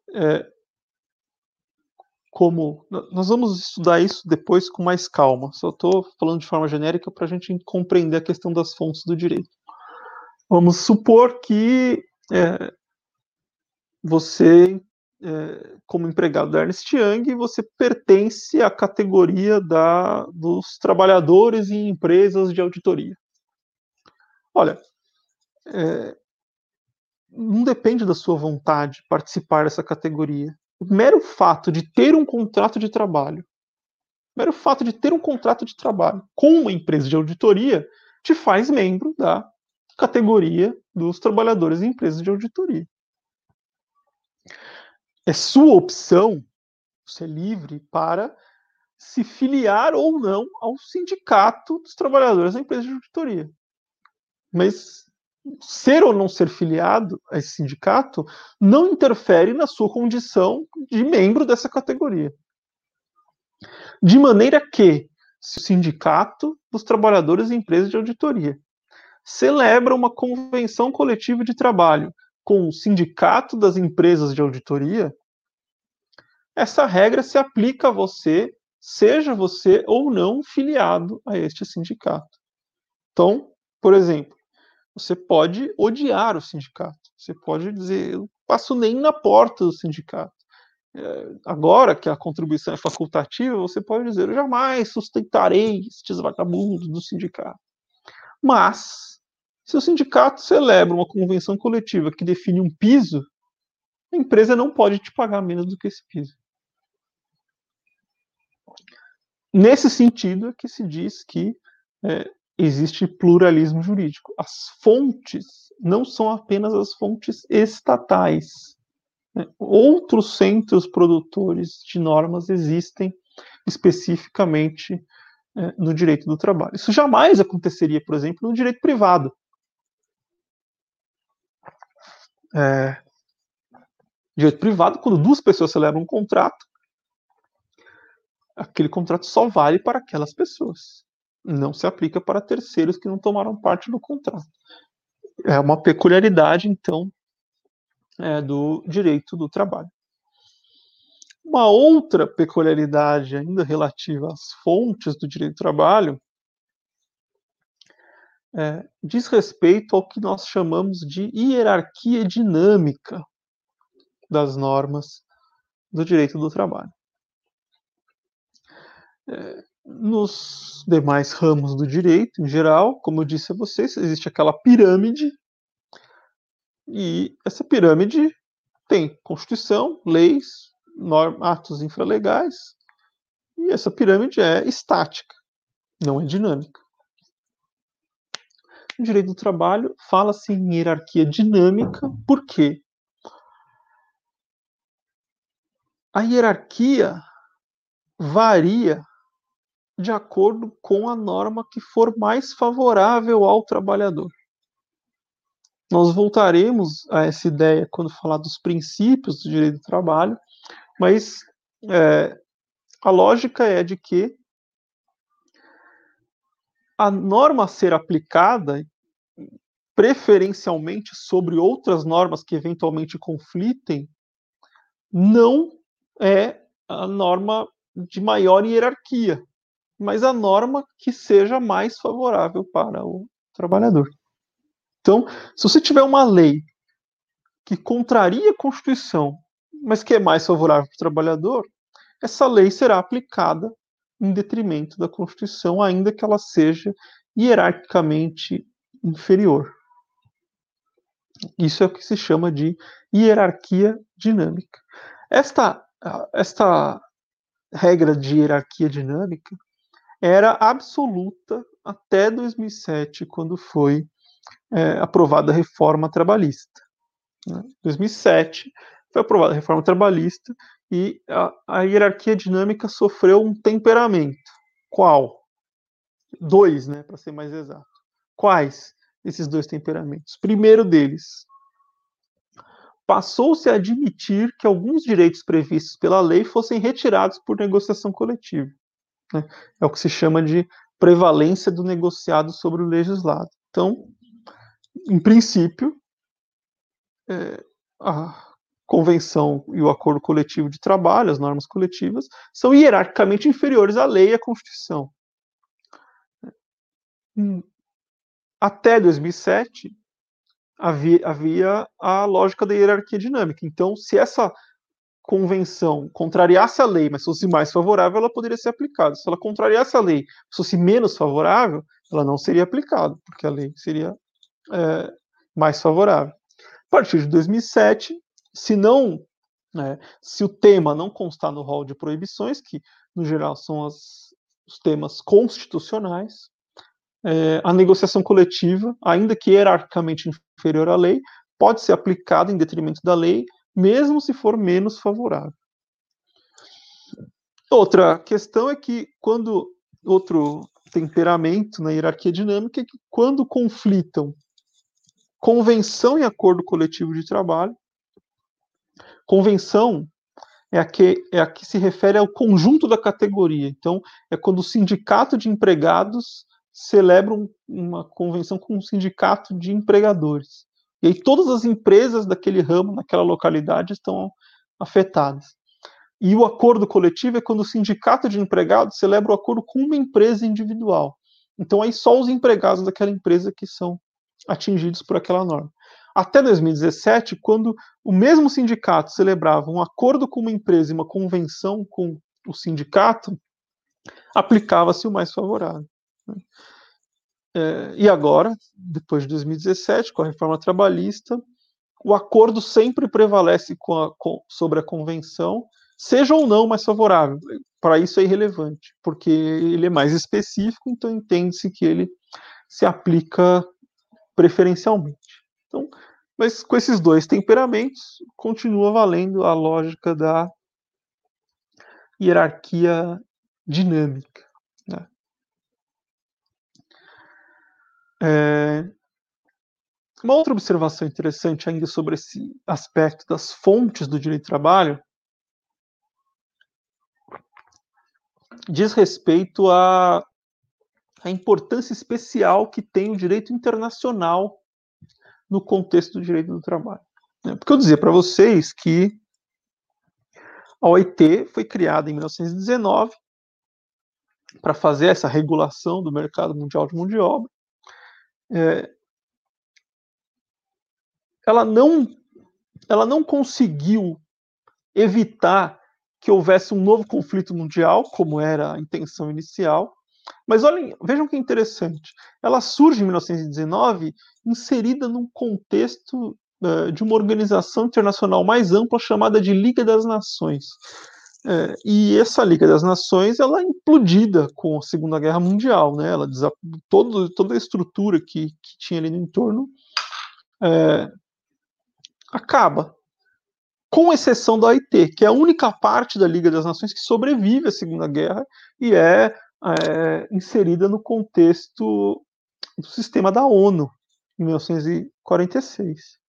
como nós vamos estudar isso depois com mais calma, só estou falando de forma genérica para a gente compreender a questão das fontes do direito. Vamos supor que você, como empregado da Ernst Young, você pertence à categoria dos trabalhadores em empresas de auditoria. Olha, não depende da sua vontade participar dessa categoria. O mero fato de ter um contrato de trabalho, com uma empresa de auditoria te faz membro da categoria dos trabalhadores em empresas de auditoria. É sua opção, você é livre para se filiar ou não ao sindicato dos trabalhadores da empresa de auditoria. Mas ser ou não ser filiado a esse sindicato não interfere na sua condição de membro dessa categoria. De maneira que, se o sindicato dos trabalhadores da empresa de auditoria celebra uma convenção coletiva de trabalho com o sindicato das empresas de auditoria, essa regra se aplica a você, seja você ou não filiado a este sindicato. Então, por exemplo, você pode odiar o sindicato, você pode dizer, eu não passo nem na porta do sindicato. Agora que a contribuição é facultativa, você pode dizer, eu jamais sustentarei estes vagabundos do sindicato. Mas, se o sindicato celebra uma convenção coletiva que define um piso, a empresa não pode te pagar menos do que esse piso. Nesse sentido é que se diz que existe pluralismo jurídico. As fontes não são apenas as fontes estatais. Outros centros produtores de normas existem especificamente no direito do trabalho. Isso jamais aconteceria, por exemplo, no direito privado. Direito privado, quando duas pessoas celebram um contrato, aquele contrato só vale para aquelas pessoas. Não se aplica para terceiros que não tomaram parte do contrato. É uma peculiaridade, então, do direito do trabalho. Uma outra peculiaridade ainda relativa às fontes do direito do trabalho diz respeito ao que nós chamamos de hierarquia dinâmica das normas do direito do trabalho. Nos demais ramos do direito, em geral, como eu disse a vocês, existe aquela pirâmide, e essa pirâmide tem Constituição, leis, atos infralegais, e essa pirâmide é estática, não é dinâmica. No direito do trabalho, fala-se em hierarquia dinâmica, por quê? A hierarquia varia de acordo com a norma que for mais favorável ao trabalhador. Nós voltaremos a essa ideia quando falar dos princípios do direito do trabalho, mas a lógica é de que a norma a ser aplicada, preferencialmente sobre outras normas que eventualmente conflitem, não é a norma de maior hierarquia, mas a norma que seja mais favorável para o trabalhador. Então, se você tiver uma lei que contraria a Constituição, mas que é mais favorável para o trabalhador, essa lei será aplicada em detrimento da Constituição, ainda que ela seja hierarquicamente inferior. Isso é o que se chama de hierarquia dinâmica. Esta regra de hierarquia dinâmica era absoluta até 2007, quando foi aprovada a reforma trabalhista. Em 2007 foi aprovada a reforma trabalhista e a hierarquia dinâmica sofreu um temperamento. Qual? Dois, para ser mais exato. Quais esses dois temperamentos? Primeiro deles, passou-se a admitir que alguns direitos previstos pela lei fossem retirados por negociação coletiva. É o que se chama de prevalência do negociado sobre o legislado. Então, em princípio, a convenção e o acordo coletivo de trabalho, as normas coletivas, são hierarquicamente inferiores à lei e à Constituição. Até 2007, havia a lógica da hierarquia dinâmica. Então, se essa convenção contrariasse a lei, mas fosse mais favorável, ela poderia ser aplicada. Se ela contrariasse a lei, fosse menos favorável, ela não seria aplicada, porque a lei seria mais favorável. A partir de 2007, se o tema não constar no rol de proibições, que no geral são os temas constitucionais, a negociação coletiva, ainda que hierarquicamente inferior à lei, pode ser aplicada em detrimento da lei, mesmo se for menos favorável. Outra questão é que outro temperamento na hierarquia dinâmica é que quando conflitam convenção e acordo coletivo de trabalho, convenção é a que se refere ao conjunto da categoria. Então, é quando o sindicato de empregados celebra uma convenção com um sindicato de empregadores. E aí todas as empresas daquele ramo, naquela localidade, estão afetadas. E o acordo coletivo é quando o sindicato de empregados celebra o acordo com uma empresa individual. Então, aí só os empregados daquela empresa que são atingidos por aquela norma. Até 2017, quando o mesmo sindicato celebrava um acordo com uma empresa e uma convenção com o sindicato, aplicava-se o mais favorável. E agora, depois de 2017, com a reforma trabalhista, o acordo sempre prevalece sobre a convenção, seja ou não mais favorável. Para isso é irrelevante, porque ele é mais específico, então entende-se que ele se aplica preferencialmente. Então, mas com esses dois temperamentos, continua valendo a lógica da hierarquia dinâmica. Né? Uma outra observação interessante ainda sobre esse aspecto das fontes do direito do trabalho diz respeito à importância especial que tem o direito internacional no contexto do direito do trabalho. Porque eu dizia para vocês que a OIT foi criada em 1919 para fazer essa regulação do mercado mundial de mão de obra. Ela não conseguiu evitar que houvesse um novo conflito mundial, como era a intenção inicial. Mas olhem, vejam que interessante. Ela surge em 1919 inserida num contexto de uma organização internacional mais ampla chamada de Liga das Nações. E essa Liga das Nações ela é implodida com a Segunda Guerra Mundial. Né? Toda a estrutura que tinha ali no entorno acaba. Com exceção da OIT, que é a única parte da Liga das Nações que sobrevive à Segunda Guerra e é inserida no contexto do sistema da ONU, em 1946.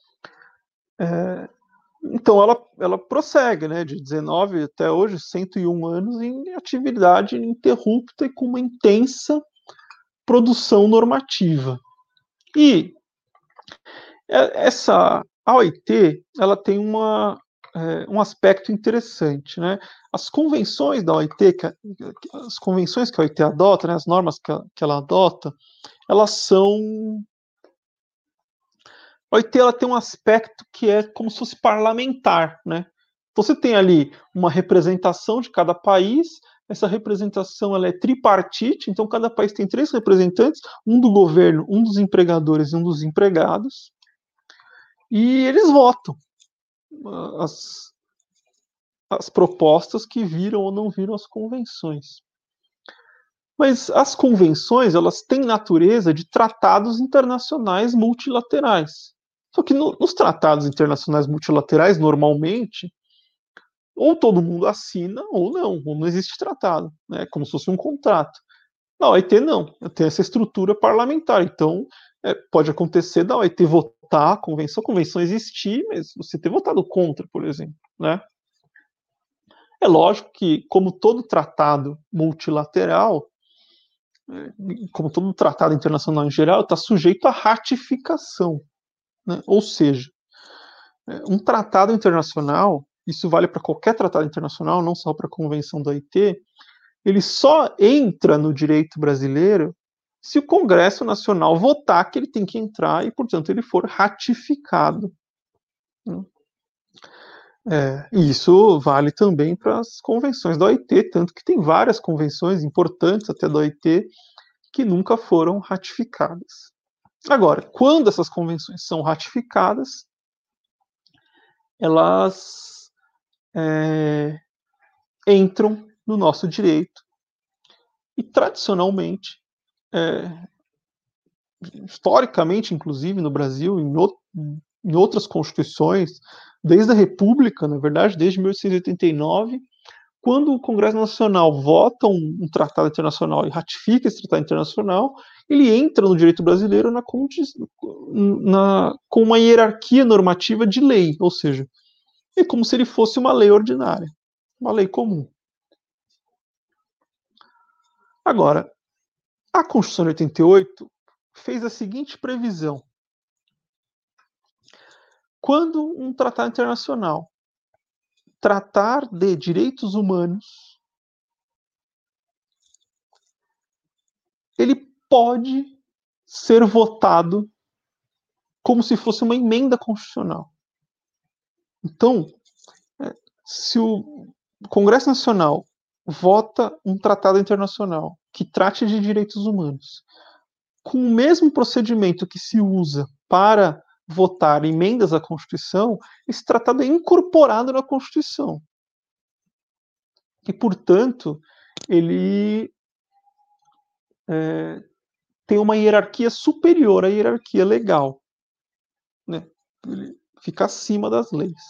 Então, ela prossegue, né, de 19 até hoje, 101 anos, em atividade ininterrupta e com uma intensa produção normativa. E a OIT ela tem um aspecto interessante, né? As convenções da OIT, as convenções que a OIT adota, né, as normas que ela adota, elas são... A OIT ela tem um aspecto que é como se fosse parlamentar, né? Você tem ali uma representação de cada país, essa representação ela é tripartite, então cada país tem 3 representantes, um do governo, um dos empregadores e um dos empregados, e eles votam as propostas que viram ou não viram as convenções. Mas as convenções, elas têm natureza de tratados internacionais multilaterais. Só que nos tratados internacionais multilaterais, normalmente, ou todo mundo assina ou não existe tratado, né? Como se fosse um contrato. Na OIT não, tem essa estrutura parlamentar, então pode acontecer da OIT votar a convenção existir, mas você ter votado contra, por exemplo, né? É lógico que, como todo tratado multilateral, como todo tratado internacional em geral, está sujeito à ratificação, né? Ou seja, um tratado internacional, isso vale para qualquer tratado internacional, não só para a Convenção da OIT, ele só entra no direito brasileiro se o Congresso Nacional votar que ele tem que entrar e, portanto, ele for ratificado. E isso vale também para as convenções da OIT, tanto que tem várias convenções importantes até da OIT que nunca foram ratificadas. Agora, quando essas convenções são ratificadas, elas entram no nosso direito e, tradicionalmente, historicamente, inclusive no Brasil, em outras constituições, desde a República, na verdade, desde 1889, quando o Congresso Nacional vota um tratado internacional e ratifica esse tratado internacional, ele entra no direito brasileiro com uma hierarquia normativa de lei, ou seja, é como se ele fosse uma lei ordinária, uma lei comum. Agora, a Constituição de 88 fez a seguinte previsão: quando um tratado internacional tratar de direitos humanos, ele pode ser votado como se fosse uma emenda constitucional. Então, se o Congresso Nacional vota um tratado internacional que trate de direitos humanos, com o mesmo procedimento que se usa para votar emendas à Constituição, esse tratado é incorporado na Constituição. E, portanto, ele tem uma hierarquia superior à hierarquia legal, né? Ele fica acima das leis.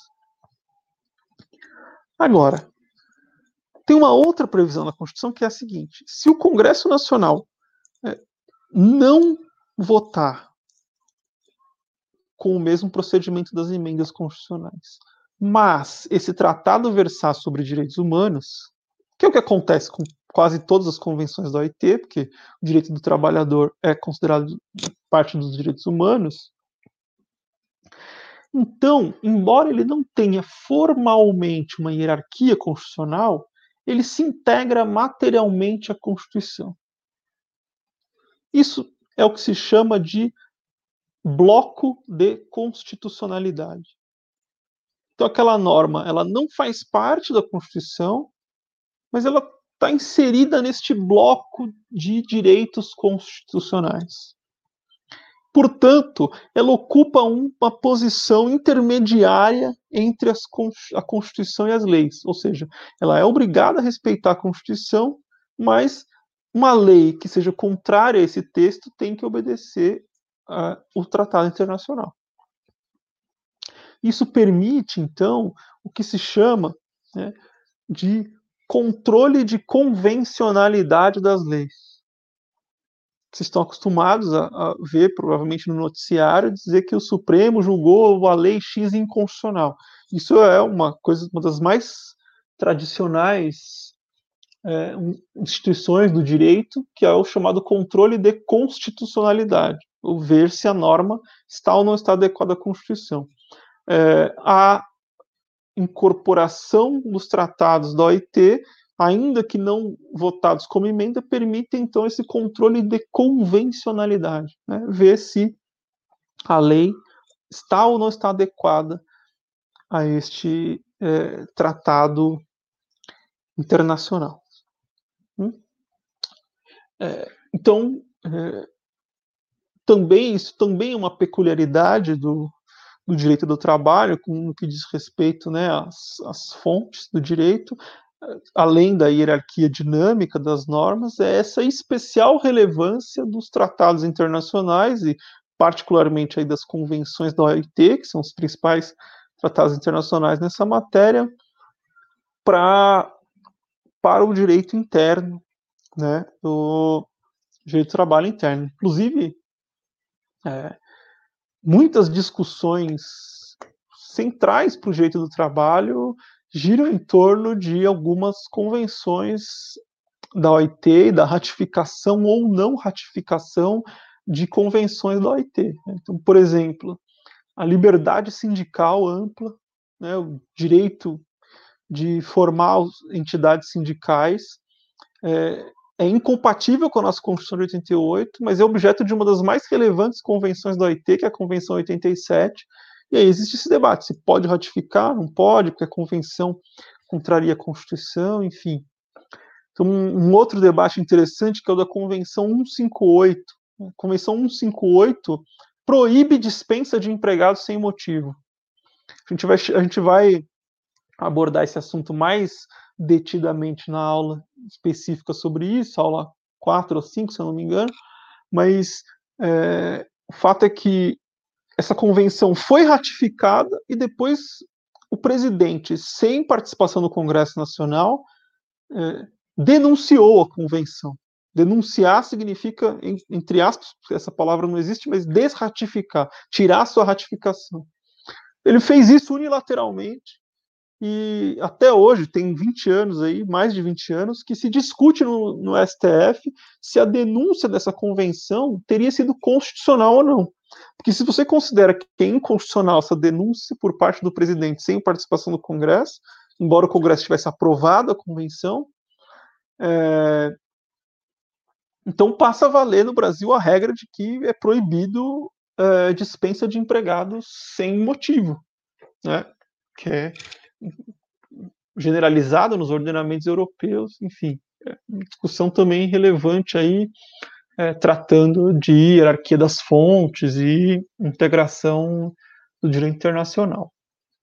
Agora, tem uma outra previsão na Constituição que é a seguinte: se o Congresso Nacional não votar com o mesmo procedimento das emendas constitucionais, mas esse tratado versar sobre direitos humanos, que é o que acontece com quase todas as convenções da OIT, porque o direito do trabalhador é considerado parte dos direitos humanos. Então, embora ele não tenha formalmente uma hierarquia constitucional, ele se integra materialmente à Constituição. Isso é o que se chama de bloco de constitucionalidade. Então, aquela norma, ela não faz parte da Constituição, mas ela está inserida neste bloco de direitos constitucionais. Portanto, ela ocupa uma posição intermediária entre a Constituição e as leis, ou seja, ela é obrigada a respeitar a Constituição, mas uma lei que seja contrária a esse texto tem que obedecer o Tratado Internacional. Isso permite, então, o que se chama, né, de controle de convencionalidade das leis. Vocês estão acostumados a ver, provavelmente no noticiário, dizer que o Supremo julgou a lei X inconstitucional. Isso é uma das mais tradicionais instituições do direito, que é o chamado controle de constitucionalidade, ou ver se a norma está ou não está adequada à Constituição. A incorporação dos tratados da OIT, ainda que não votados como emenda, permite então esse controle de convencionalidade, né? Ver se a lei está ou não está adequada a este tratado internacional. Então, isso também é uma peculiaridade do direito do trabalho, no que diz respeito, né, às fontes do direito, além da hierarquia dinâmica das normas, é essa especial relevância dos tratados internacionais e particularmente aí das convenções da OIT, que são os principais tratados internacionais nessa matéria, para o direito interno, né, do direito do trabalho interno. Inclusive, muitas discussões centrais para o direito do trabalho giram em torno de algumas convenções da OIT e da ratificação ou não ratificação de convenções da OIT. Então, por exemplo, a liberdade sindical ampla, né, o direito de formar entidades sindicais, é incompatível com a nossa Constituição de 88, mas é objeto de uma das mais relevantes convenções da OIT, que é a Convenção 87, e aí existe esse debate, se pode ratificar, não pode, porque a convenção contraria a Constituição, enfim. Então, um outro debate interessante que é o da Convenção 158. A Convenção 158 proíbe dispensa de empregados sem motivo. A gente vai abordar esse assunto mais detidamente na aula específica sobre isso, aula 4 ou 5, se eu não me engano, mas o fato é que essa convenção foi ratificada e depois o presidente, sem participação no Congresso Nacional, denunciou a convenção. Denunciar significa, entre aspas, essa palavra não existe, mas desratificar, tirar sua ratificação. Ele fez isso unilateralmente e até hoje, tem 20 anos aí, mais de 20 anos, que se discute no STF se a denúncia dessa convenção teria sido constitucional ou não. Porque se você considera que é inconstitucional essa denúncia por parte do presidente sem participação do Congresso, embora o Congresso tivesse aprovado a convenção, então passa a valer no Brasil a regra de que é proibido dispensa de empregados sem motivo, né? Que é generalizado nos ordenamentos europeus, enfim, discussão também relevante aí, tratando de hierarquia das fontes e integração do direito internacional.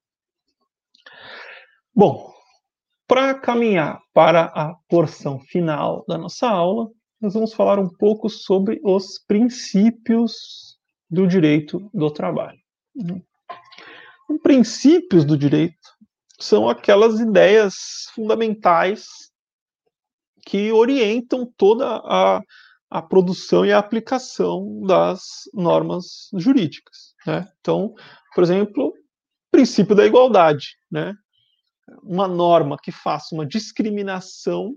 Bom, para caminhar para a porção final da nossa aula, nós vamos falar um pouco sobre os princípios do direito do trabalho. Os princípios do direito são aquelas ideias fundamentais que orientam toda a produção e a aplicação das normas jurídicas, né? Então, por exemplo, o princípio da igualdade, né? Uma norma que faça uma discriminação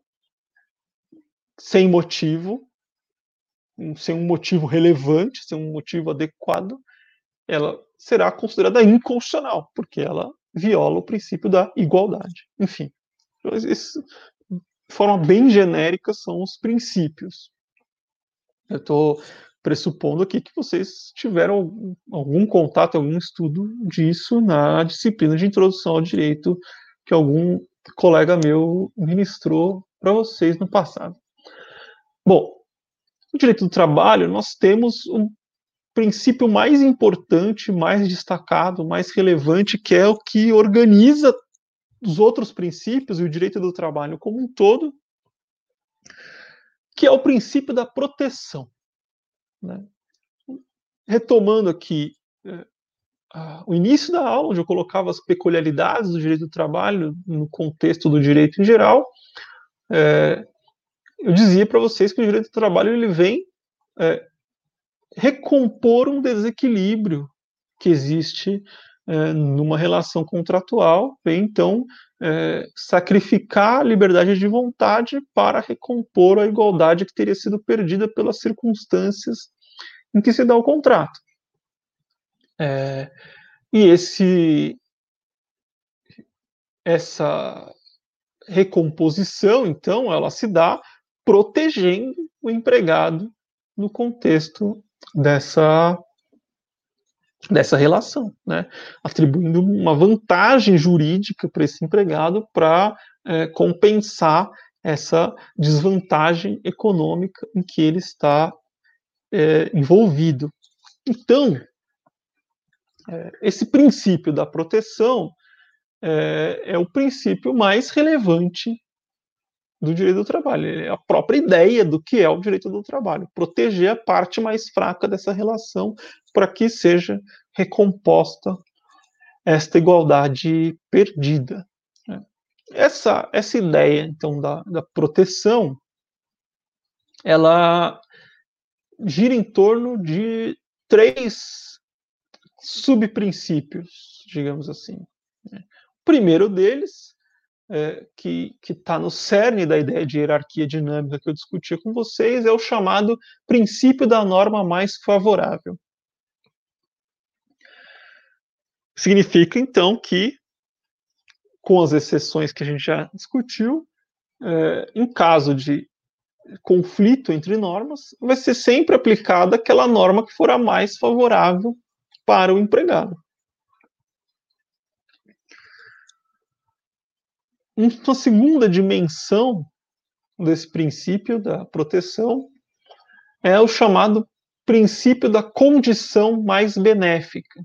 sem motivo, sem um motivo relevante, sem um motivo adequado, ela será considerada inconstitucional, porque ela viola o princípio da igualdade. Enfim, isso, de forma bem genérica, são os princípios. Eu estou pressupondo aqui que vocês tiveram algum contato, algum estudo disso na disciplina de introdução ao direito que algum colega meu ministrou para vocês no passado. Bom, no direito do trabalho, nós temos um princípio mais importante, mais destacado, mais relevante, que é o que organiza os outros princípios e o direito do trabalho como um todo, que é o princípio da proteção, né? Retomando aqui o início da aula, onde eu colocava as peculiaridades do direito do trabalho no contexto do direito em geral, eu dizia para vocês que o direito do trabalho ele vem recompor um desequilíbrio que existe numa relação contratual, vem então sacrificar a liberdade de vontade para recompor a igualdade que teria sido perdida pelas circunstâncias em que se dá o contrato. E essa recomposição, então, ela se dá protegendo o empregado no contexto dessa relação, né? Atribuindo uma vantagem jurídica para esse empregado para compensar essa desvantagem econômica em que ele está envolvido. Então, esse princípio da proteção é o princípio mais relevante do direito do trabalho. É a própria ideia do que é o direito do trabalho. Proteger a parte mais fraca dessa relação para que seja recomposta esta igualdade perdida. Essa ideia, então, da proteção, ela gira em torno de 3 subprincípios, digamos assim. O primeiro deles, que está no cerne da ideia de hierarquia dinâmica que eu discutia com vocês, é o chamado princípio da norma mais favorável. Significa, então, que, com as exceções que a gente já discutiu, em caso de conflito entre normas, vai ser sempre aplicada aquela norma que for a mais favorável para o empregado. Uma segunda dimensão desse princípio da proteção é o chamado princípio da condição mais benéfica,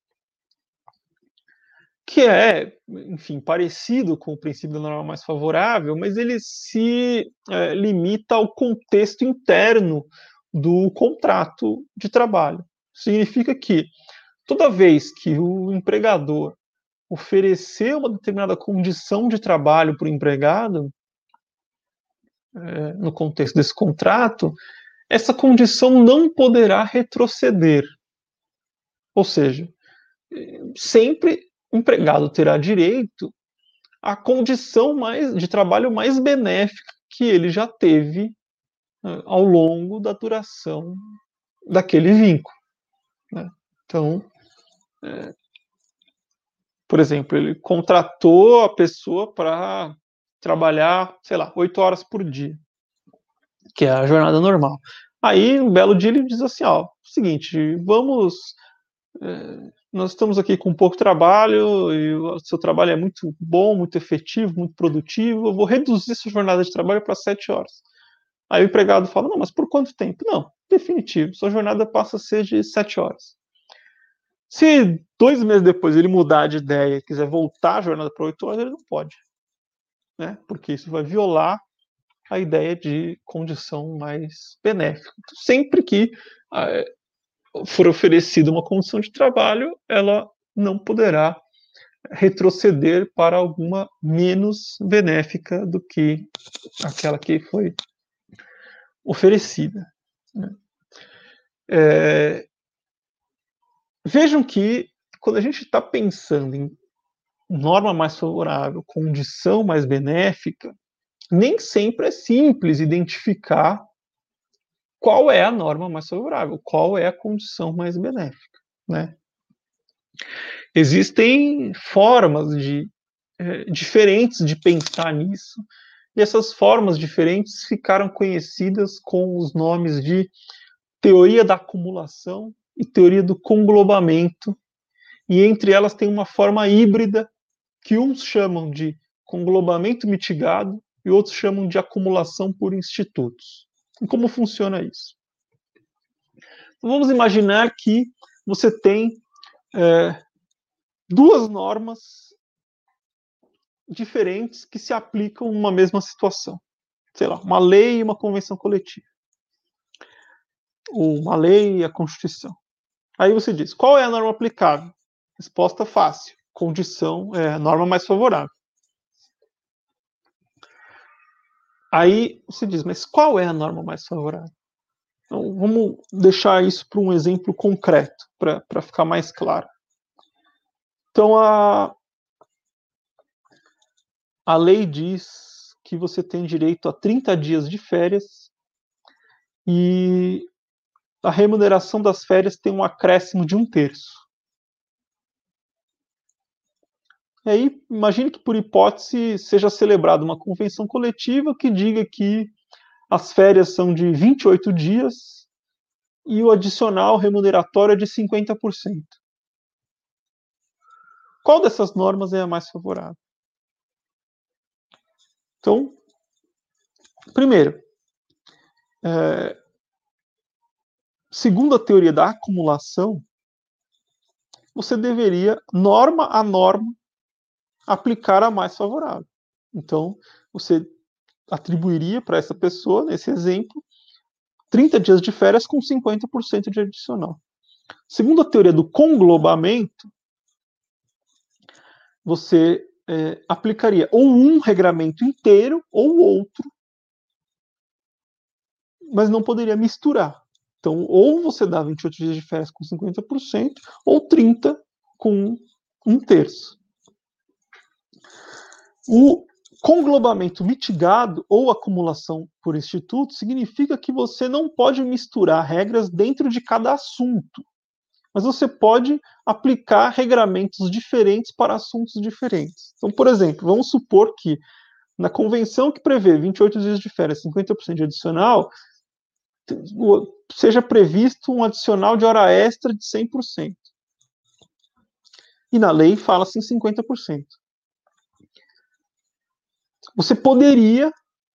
que é, enfim, parecido com o princípio da norma mais favorável, mas ele se limita ao contexto interno do contrato de trabalho. Significa que toda vez que o empregador oferecer uma determinada condição de trabalho para o empregado, no contexto desse contrato, essa condição não poderá retroceder. Ou seja, sempre o empregado terá direito à condição de trabalho mais benéfica que ele já teve ao longo da duração daquele vínculo. Né? Então, por exemplo, ele contratou a pessoa para trabalhar, sei lá, 8 horas por dia, que é a jornada normal. Aí, um belo dia, ele diz assim, ó, seguinte, nós estamos aqui com pouco trabalho, e o seu trabalho é muito bom, muito efetivo, muito produtivo, eu vou reduzir sua jornada de trabalho para 7 horas. Aí o empregado fala, não, mas por quanto tempo? Não, definitivo, sua jornada passa a ser de 7 horas. Se 2 meses depois ele mudar de ideia e quiser voltar a jornada para 8 horas, ele não pode. Né? Porque isso vai violar a ideia de condição mais benéfica. Então, sempre que for oferecida uma condição de trabalho, ela não poderá retroceder para alguma menos benéfica do que aquela que foi oferecida. Vejam que quando a gente está pensando em norma mais favorável, condição mais benéfica, nem sempre é simples identificar qual é a norma mais favorável, qual é a condição mais benéfica. Né? Existem formas diferentes de pensar nisso, e essas formas diferentes ficaram conhecidas com os nomes de teoria da acumulação e teoria do conglobamento, e entre elas tem uma forma híbrida que uns chamam de conglobamento mitigado e outros chamam de acumulação por institutos. E como funciona isso? Então, vamos imaginar que você tem duas normas diferentes que se aplicam numa mesma situação. Sei lá, uma lei e uma convenção coletiva. Ou uma lei e a Constituição. Aí você diz, qual é a norma aplicável? Resposta fácil. Condição é a norma mais favorável. Aí você diz, mas qual é a norma mais favorável? Então, vamos deixar isso para um exemplo concreto, para ficar mais claro. Então, a lei diz que você tem direito a 30 dias de férias e a remuneração das férias tem um acréscimo de 1/3. E aí, imagine que, por hipótese, seja celebrada uma convenção coletiva que diga que as férias são de 28 dias e o adicional remuneratório é de 50%. Qual dessas normas é a mais favorável? Então, primeiro, segundo a teoria da acumulação, você deveria, norma a norma, aplicar a mais favorável. Então, você atribuiria para essa pessoa, nesse exemplo, 30 dias de férias com 50% de adicional. Segundo a teoria do conglobamento, você aplicaria ou um regramento inteiro ou outro, mas não poderia misturar. Então, ou você dá 28 dias de férias com 50%, ou 30 com 1/3. O conglobamento mitigado ou acumulação por instituto significa que você não pode misturar regras dentro de cada assunto, mas você pode aplicar regramentos diferentes para assuntos diferentes. Então, por exemplo, vamos supor que na convenção que prevê 28 dias de férias, 50% de adicional, seja previsto um adicional de hora extra de 100%. E na lei fala-se em 50%. Você poderia,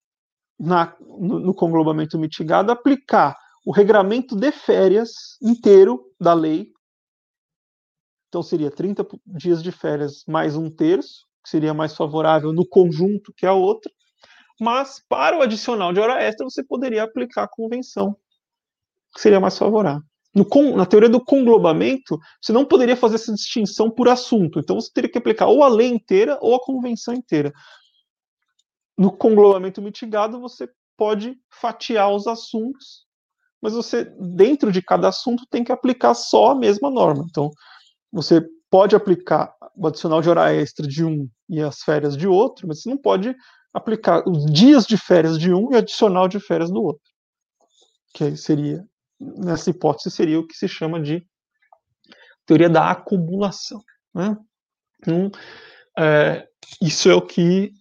no conglobamento mitigado, aplicar o regramento de férias inteiro da lei. Então, seria 30 dias de férias mais 1/3, que seria mais favorável no conjunto que a outra. Mas, para o adicional de hora extra, você poderia aplicar a convenção, que seria mais favorável. Na teoria do conglobamento, você não poderia fazer essa distinção por assunto. Então, você teria que aplicar ou a lei inteira ou a convenção inteira. No conglobamento mitigado, você pode fatiar os assuntos, mas você, dentro de cada assunto, tem que aplicar só a mesma norma. Então, você pode aplicar o adicional de hora extra de um e as férias de outro, mas você não pode aplicar os dias de férias de um e adicional de férias do outro. Que seria, nessa hipótese, seria o que se chama de teoria da acumulação. Né? Então, isso é o que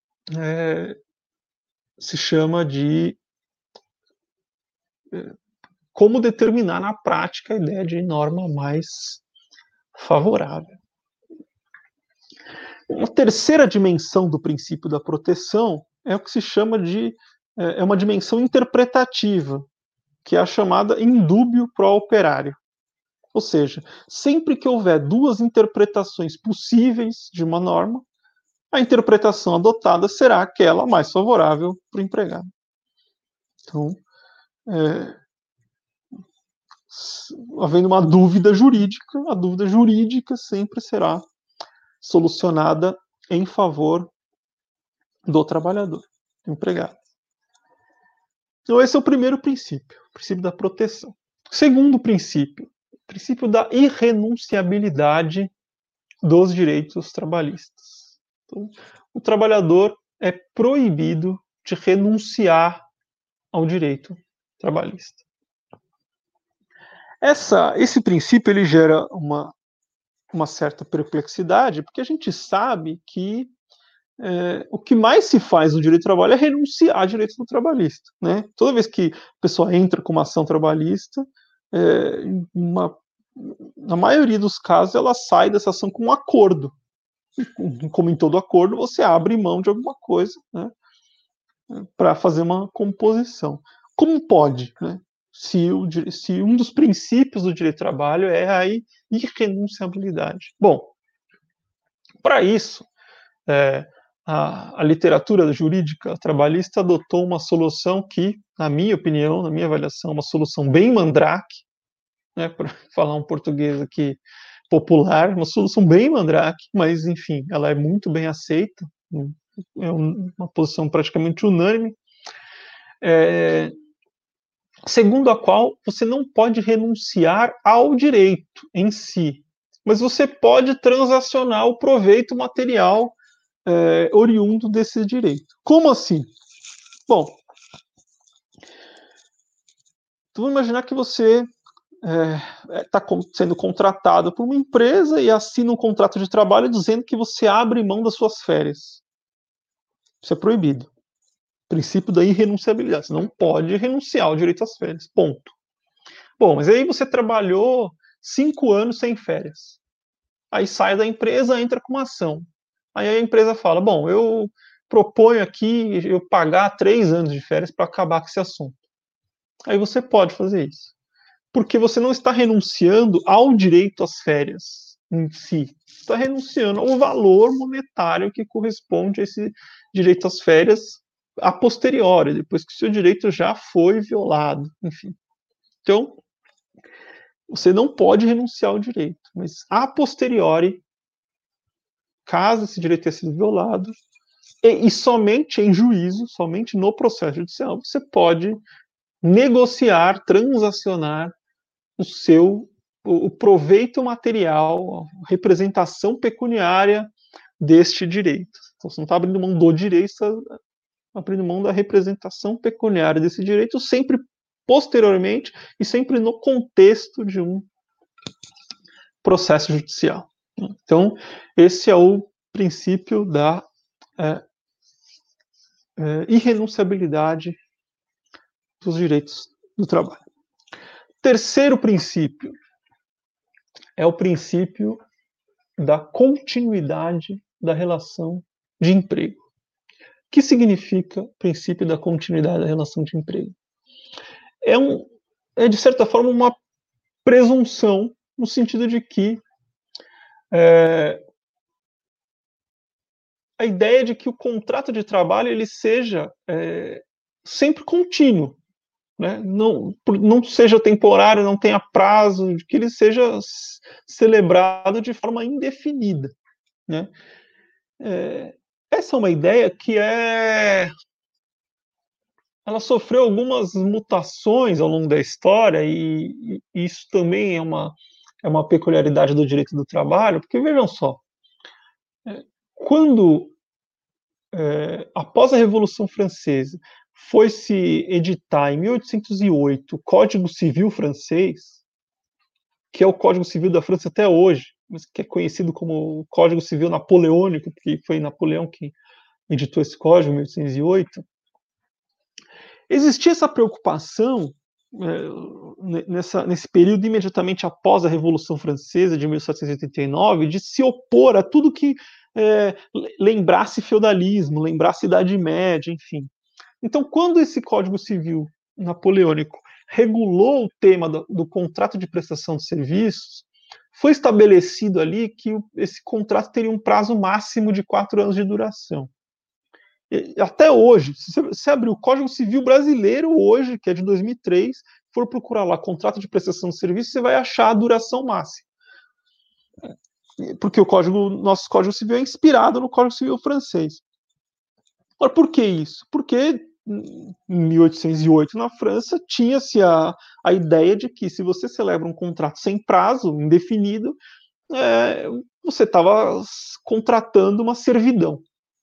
se chama de como determinar na prática a ideia de norma mais favorável. Uma terceira dimensão do princípio da proteção é o que se chama de uma dimensão interpretativa, que é a chamada indúbio pro operário. Ou seja, sempre que houver duas interpretações possíveis de uma norma, a interpretação adotada será aquela mais favorável para o empregado. Então, havendo uma dúvida jurídica, a dúvida jurídica sempre será solucionada em favor do trabalhador, do empregado. Então, esse é o primeiro princípio, o princípio da proteção. Segundo princípio, o princípio da irrenunciabilidade dos direitos trabalhistas. Então, o trabalhador é proibido de renunciar ao direito trabalhista. Esse princípio ele gera uma certa perplexidade, porque a gente sabe que o que mais se faz no direito do trabalho é renunciar a direitos do trabalhista. Né? Toda vez que a pessoa entra com uma ação trabalhista, na maioria dos casos, ela sai dessa ação com um acordo. Como em todo acordo, você abre mão de alguma coisa, né, para fazer uma composição. Como pode, né, se um dos princípios do direito do trabalho é a irrenunciabilidade? Bom, para isso, a literatura jurídica trabalhista adotou uma solução que, na minha opinião, na minha avaliação, é uma solução bem mandrake, né, para falar um português aqui popular, uma solução bem mandrake, mas, enfim, ela é muito bem aceita, é uma posição praticamente unânime, segundo a qual você não pode renunciar ao direito em si, mas você pode transacionar o proveito material oriundo desse direito. Como assim? Bom, vamos imaginar que você está sendo contratado por uma empresa e assina um contrato de trabalho dizendo que você abre mão das suas férias. Isso é proibido. Princípio da irrenunciabilidade. Você não pode renunciar ao direito às férias. Ponto. Bom, mas aí você trabalhou 5 anos sem férias. Aí sai da empresa, entra com uma ação. Aí a empresa fala, bom, eu proponho aqui eu pagar 3 anos de férias para acabar com esse assunto. Aí você pode fazer isso. Porque você não está renunciando ao direito às férias em si. Você está renunciando ao valor monetário que corresponde a esse direito às férias a posteriori, depois que o seu direito já foi violado, enfim. Então, você não pode renunciar ao direito, mas a posteriori, caso esse direito tenha sido violado, e somente em juízo, somente no processo judicial, você pode negociar, transacionar o proveito material, a representação pecuniária deste direito. Então, você não está abrindo mão do direito, você está abrindo mão da representação pecuniária desse direito, sempre posteriormente e sempre no contexto de um processo judicial. Então, esse é o princípio da irrenunciabilidade dos direitos do trabalho. Terceiro princípio é o princípio da continuidade da relação de emprego. O que significa o princípio da continuidade da relação de emprego? De certa forma, uma presunção, no sentido de que a ideia de que o contrato de trabalho ele seja sempre contínuo. né, não seja temporário, não tenha prazo, que ele seja celebrado de forma indefinida, né? Essa é uma ideia que ela sofreu algumas mutações ao longo da história e isso também é uma peculiaridade do direito do trabalho, porque vejam só, quando após a Revolução Francesa foi se editar em 1808 o Código Civil francês, que é o Código Civil da França até hoje, mas que é conhecido como Código Civil Napoleônico, porque foi Napoleão que editou esse código em 1808. Existia essa preocupação nesse período imediatamente após a Revolução Francesa de 1789 de se opor a tudo que lembrasse feudalismo, lembrasse Idade Média, enfim. Então, quando esse Código Civil napoleônico regulou o tema do contrato de prestação de serviços, foi estabelecido ali que esse contrato teria um prazo máximo de 4 anos de duração. Até hoje, se você abrir o Código Civil brasileiro hoje, que é de 2003, for procurar lá contrato de prestação de serviço, você vai achar a duração máxima. Porque nosso Código Civil é inspirado no Código Civil francês. Agora, por que isso? Porque em 1808, na França, tinha-se a ideia de que se você celebra um contrato sem prazo, indefinido, você estava contratando uma servidão.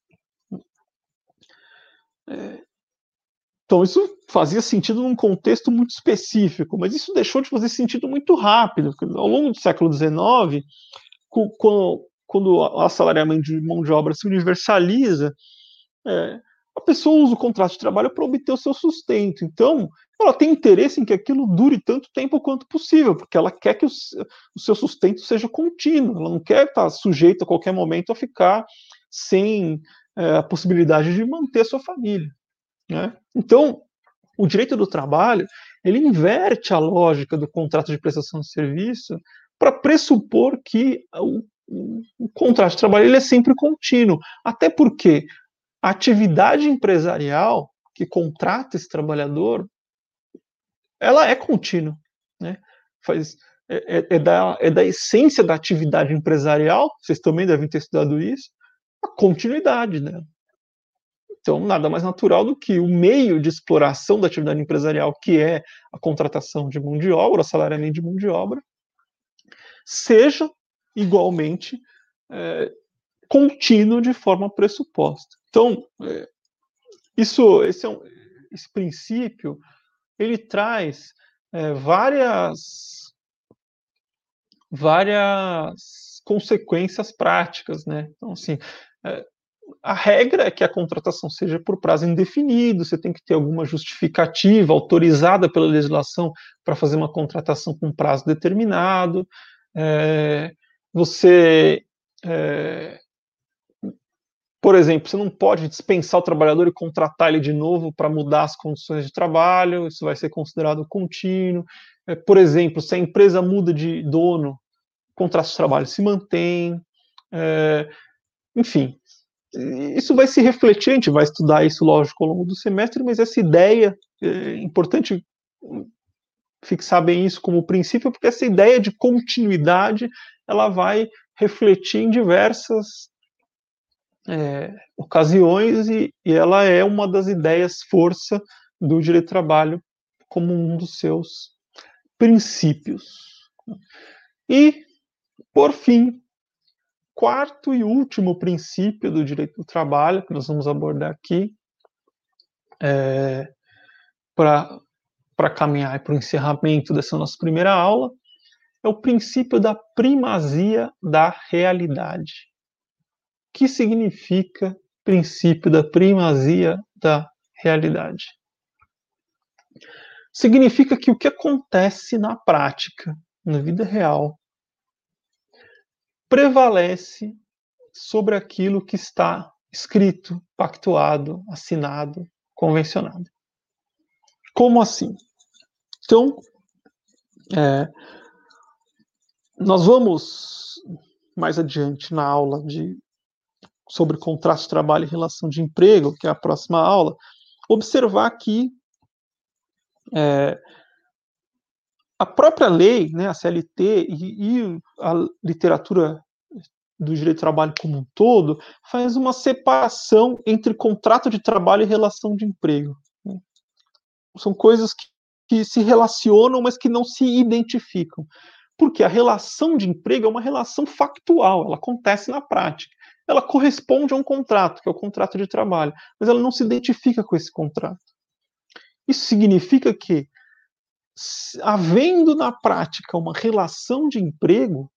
Então, isso fazia sentido num contexto muito específico, mas isso deixou de fazer sentido muito rápido. Ao longo do século XIX, quando o assalariamento de mão de obra se universaliza, a pessoa usa o contrato de trabalho para obter o seu sustento. Então, ela tem interesse em que aquilo dure tanto tempo quanto possível, porque ela quer que o seu sustento seja contínuo, ela não quer estar sujeita a qualquer momento a ficar sem a possibilidade de manter a sua família, né? Então, o direito do trabalho, ele inverte a lógica do contrato de prestação de serviço para pressupor que o contrato de trabalho ele é sempre contínuo, até porque a atividade empresarial que contrata esse trabalhador, ela é contínua, né? É da essência da atividade empresarial, vocês também devem ter estudado isso, a continuidade dela. Então, nada mais natural do que o meio de exploração da atividade empresarial, que é a contratação de mão de obra, o salariamento de mão de obra, seja igualmente contínuo de forma pressuposta. Então, esse princípio ele traz várias consequências práticas, né? Então, assim, a regra é que a contratação seja por prazo indefinido, você tem que ter alguma justificativa autorizada pela legislação para fazer uma contratação com prazo determinado. Por exemplo, você não pode dispensar o trabalhador e contratar ele de novo para mudar as condições de trabalho, isso vai ser considerado contínuo. Por exemplo, se a empresa muda de dono, o contrato de trabalho se mantém. Enfim, isso vai se refletir, a gente vai estudar isso, lógico, ao longo do semestre, mas essa ideia, é importante fixar bem isso como princípio, porque essa ideia de continuidade, ela vai refletir em diversas ocasiões e ela é uma das ideias força do direito do trabalho como um dos seus princípios. E, por fim, quarto e último princípio do direito do trabalho que nós vamos abordar aqui, para caminhar para o encerramento dessa nossa primeira aula, é o princípio da primazia da realidade. O que significa princípio da primazia da realidade? Significa que o que acontece na prática, na vida real, prevalece sobre aquilo que está escrito, pactuado, assinado, convencionado. Como assim? Então, nós vamos mais adiante na aula sobre contrato de trabalho e relação de emprego, que é a próxima aula, observar que A própria lei, né, a CLT e a literatura do direito do trabalho como um todo, faz uma separação entre contrato de trabalho e relação de emprego. Né? São coisas que se relacionam, mas que não se identificam. Porque a relação de emprego é uma relação factual, ela acontece na prática. Ela corresponde a um contrato, que é o contrato de trabalho, mas ela não se identifica com esse contrato. Isso significa que, havendo na prática uma relação de emprego,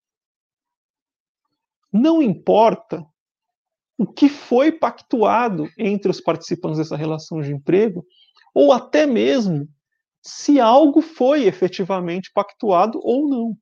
não importa o que foi pactuado entre os participantes dessa relação de emprego, ou até mesmo se algo foi efetivamente pactuado ou não.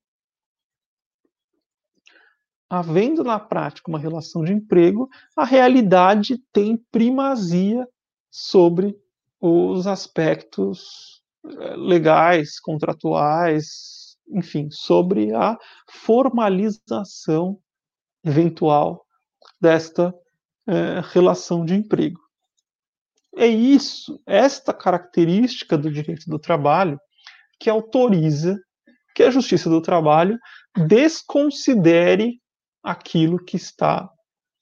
Havendo na prática uma relação de emprego, a realidade tem primazia sobre os aspectos legais, contratuais, enfim, sobre a formalização eventual desta relação de emprego. É isso, esta característica do direito do trabalho que autoriza que a Justiça do Trabalho desconsidere aquilo que está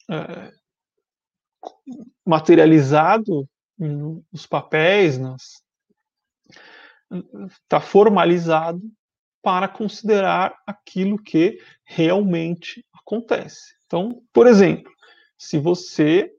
materializado nos papéis, está formalizado para considerar aquilo que realmente acontece. Então, por exemplo, se você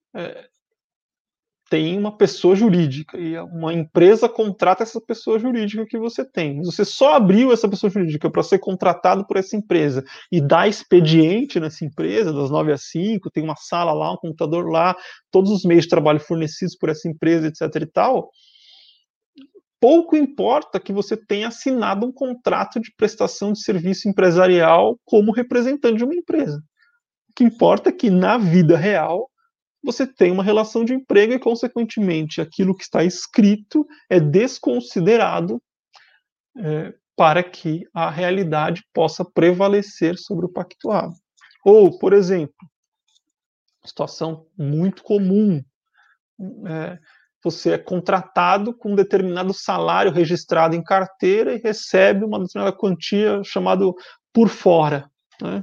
tem uma pessoa jurídica e uma empresa contrata essa pessoa jurídica que você tem. Você só abriu essa pessoa jurídica para ser contratado por essa empresa e dá expediente nessa empresa, das 9 às 5, tem uma sala lá, um computador lá, todos os meios de trabalho fornecidos por essa empresa, etc e tal. Pouco importa que você tenha assinado um contrato de prestação de serviço empresarial como representante de uma empresa. O que importa é que, na vida real, você tem uma relação de emprego e, consequentemente, aquilo que está escrito é desconsiderado para que a realidade possa prevalecer sobre o pactuado. Ou, por exemplo, situação muito comum, você é contratado com um determinado salário registrado em carteira e recebe uma determinada quantia chamada por fora. Né?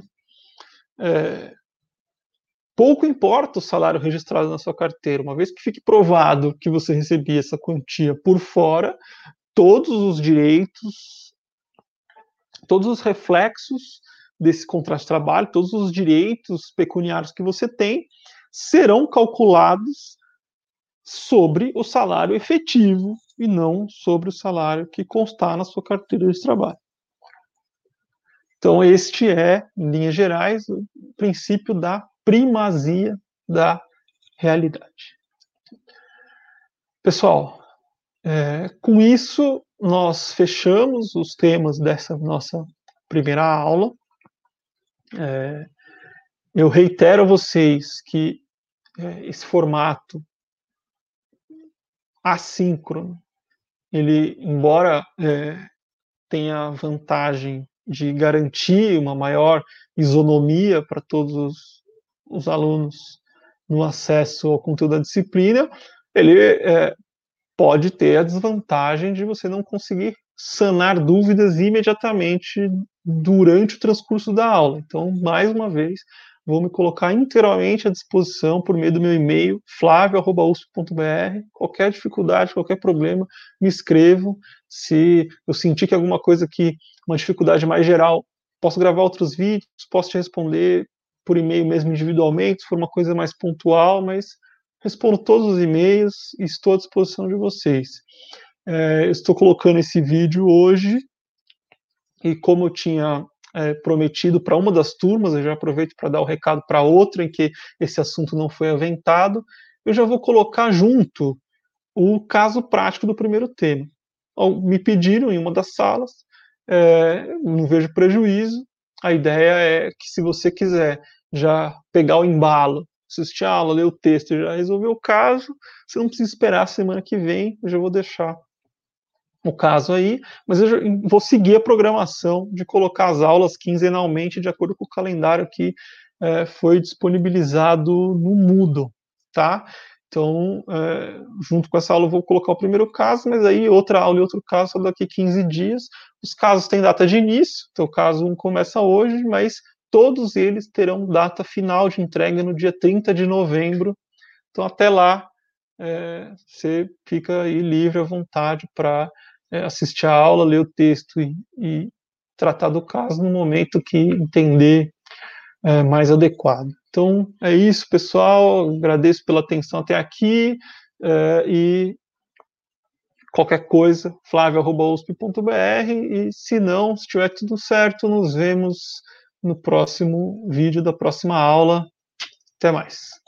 Pouco importa o salário registrado na sua carteira, uma vez que fique provado que você recebia essa quantia por fora, todos os direitos, todos os reflexos desse contrato de trabalho, todos os direitos pecuniários que você tem, serão calculados sobre o salário efetivo e não sobre o salário que constar na sua carteira de trabalho. Então, este é, em linhas gerais, o princípio da primazia da realidade. Pessoal, com isso, nós fechamos os temas dessa nossa primeira aula. Eu reitero a vocês que esse formato assíncrono, ele, embora tenha a vantagem de garantir uma maior isonomia para todos os alunos no acesso ao conteúdo da disciplina, ele pode ter a desvantagem de você não conseguir sanar dúvidas imediatamente durante o transcurso da aula. Então, mais uma vez, vou me colocar inteiramente à disposição por meio do meu e-mail, flavio@usp.br. Qualquer dificuldade, qualquer problema, me escrevam. Se eu sentir que alguma coisa aqui, uma dificuldade mais geral, posso gravar outros vídeos, posso te responder por e-mail mesmo individualmente, se for uma coisa mais pontual, mas respondo todos os e-mails e estou à disposição de vocês. Estou colocando esse vídeo hoje e, como eu tinha prometido para uma das turmas, eu já aproveito para dar o recado para outra em que esse assunto não foi aventado, eu já vou colocar junto o caso prático do primeiro tema. Me pediram em uma das salas, não vejo prejuízo, a ideia é que, se você quiser já pegar o embalo, assistir a aula, ler o texto e já resolver o caso, você não precisa esperar a semana que vem, eu já vou deixar o caso aí, mas eu já vou seguir a programação de colocar as aulas quinzenalmente de acordo com o calendário que foi disponibilizado no Moodle, tá? Então, junto com essa aula eu vou colocar o primeiro caso, mas aí outra aula e outro caso só daqui 15 dias. Os casos têm data de início, então o caso 1 começa hoje, mas todos eles terão data final de entrega no dia 30 de novembro. Então, até lá, você fica aí livre à vontade para assistir a aula, ler o texto e tratar do caso no momento que entender mais adequado. Então, é isso, pessoal. Agradeço pela atenção até aqui e qualquer coisa, flavio@usp.br, e se não, se estiver tudo certo, nos vemos no próximo vídeo da próxima aula. Até mais.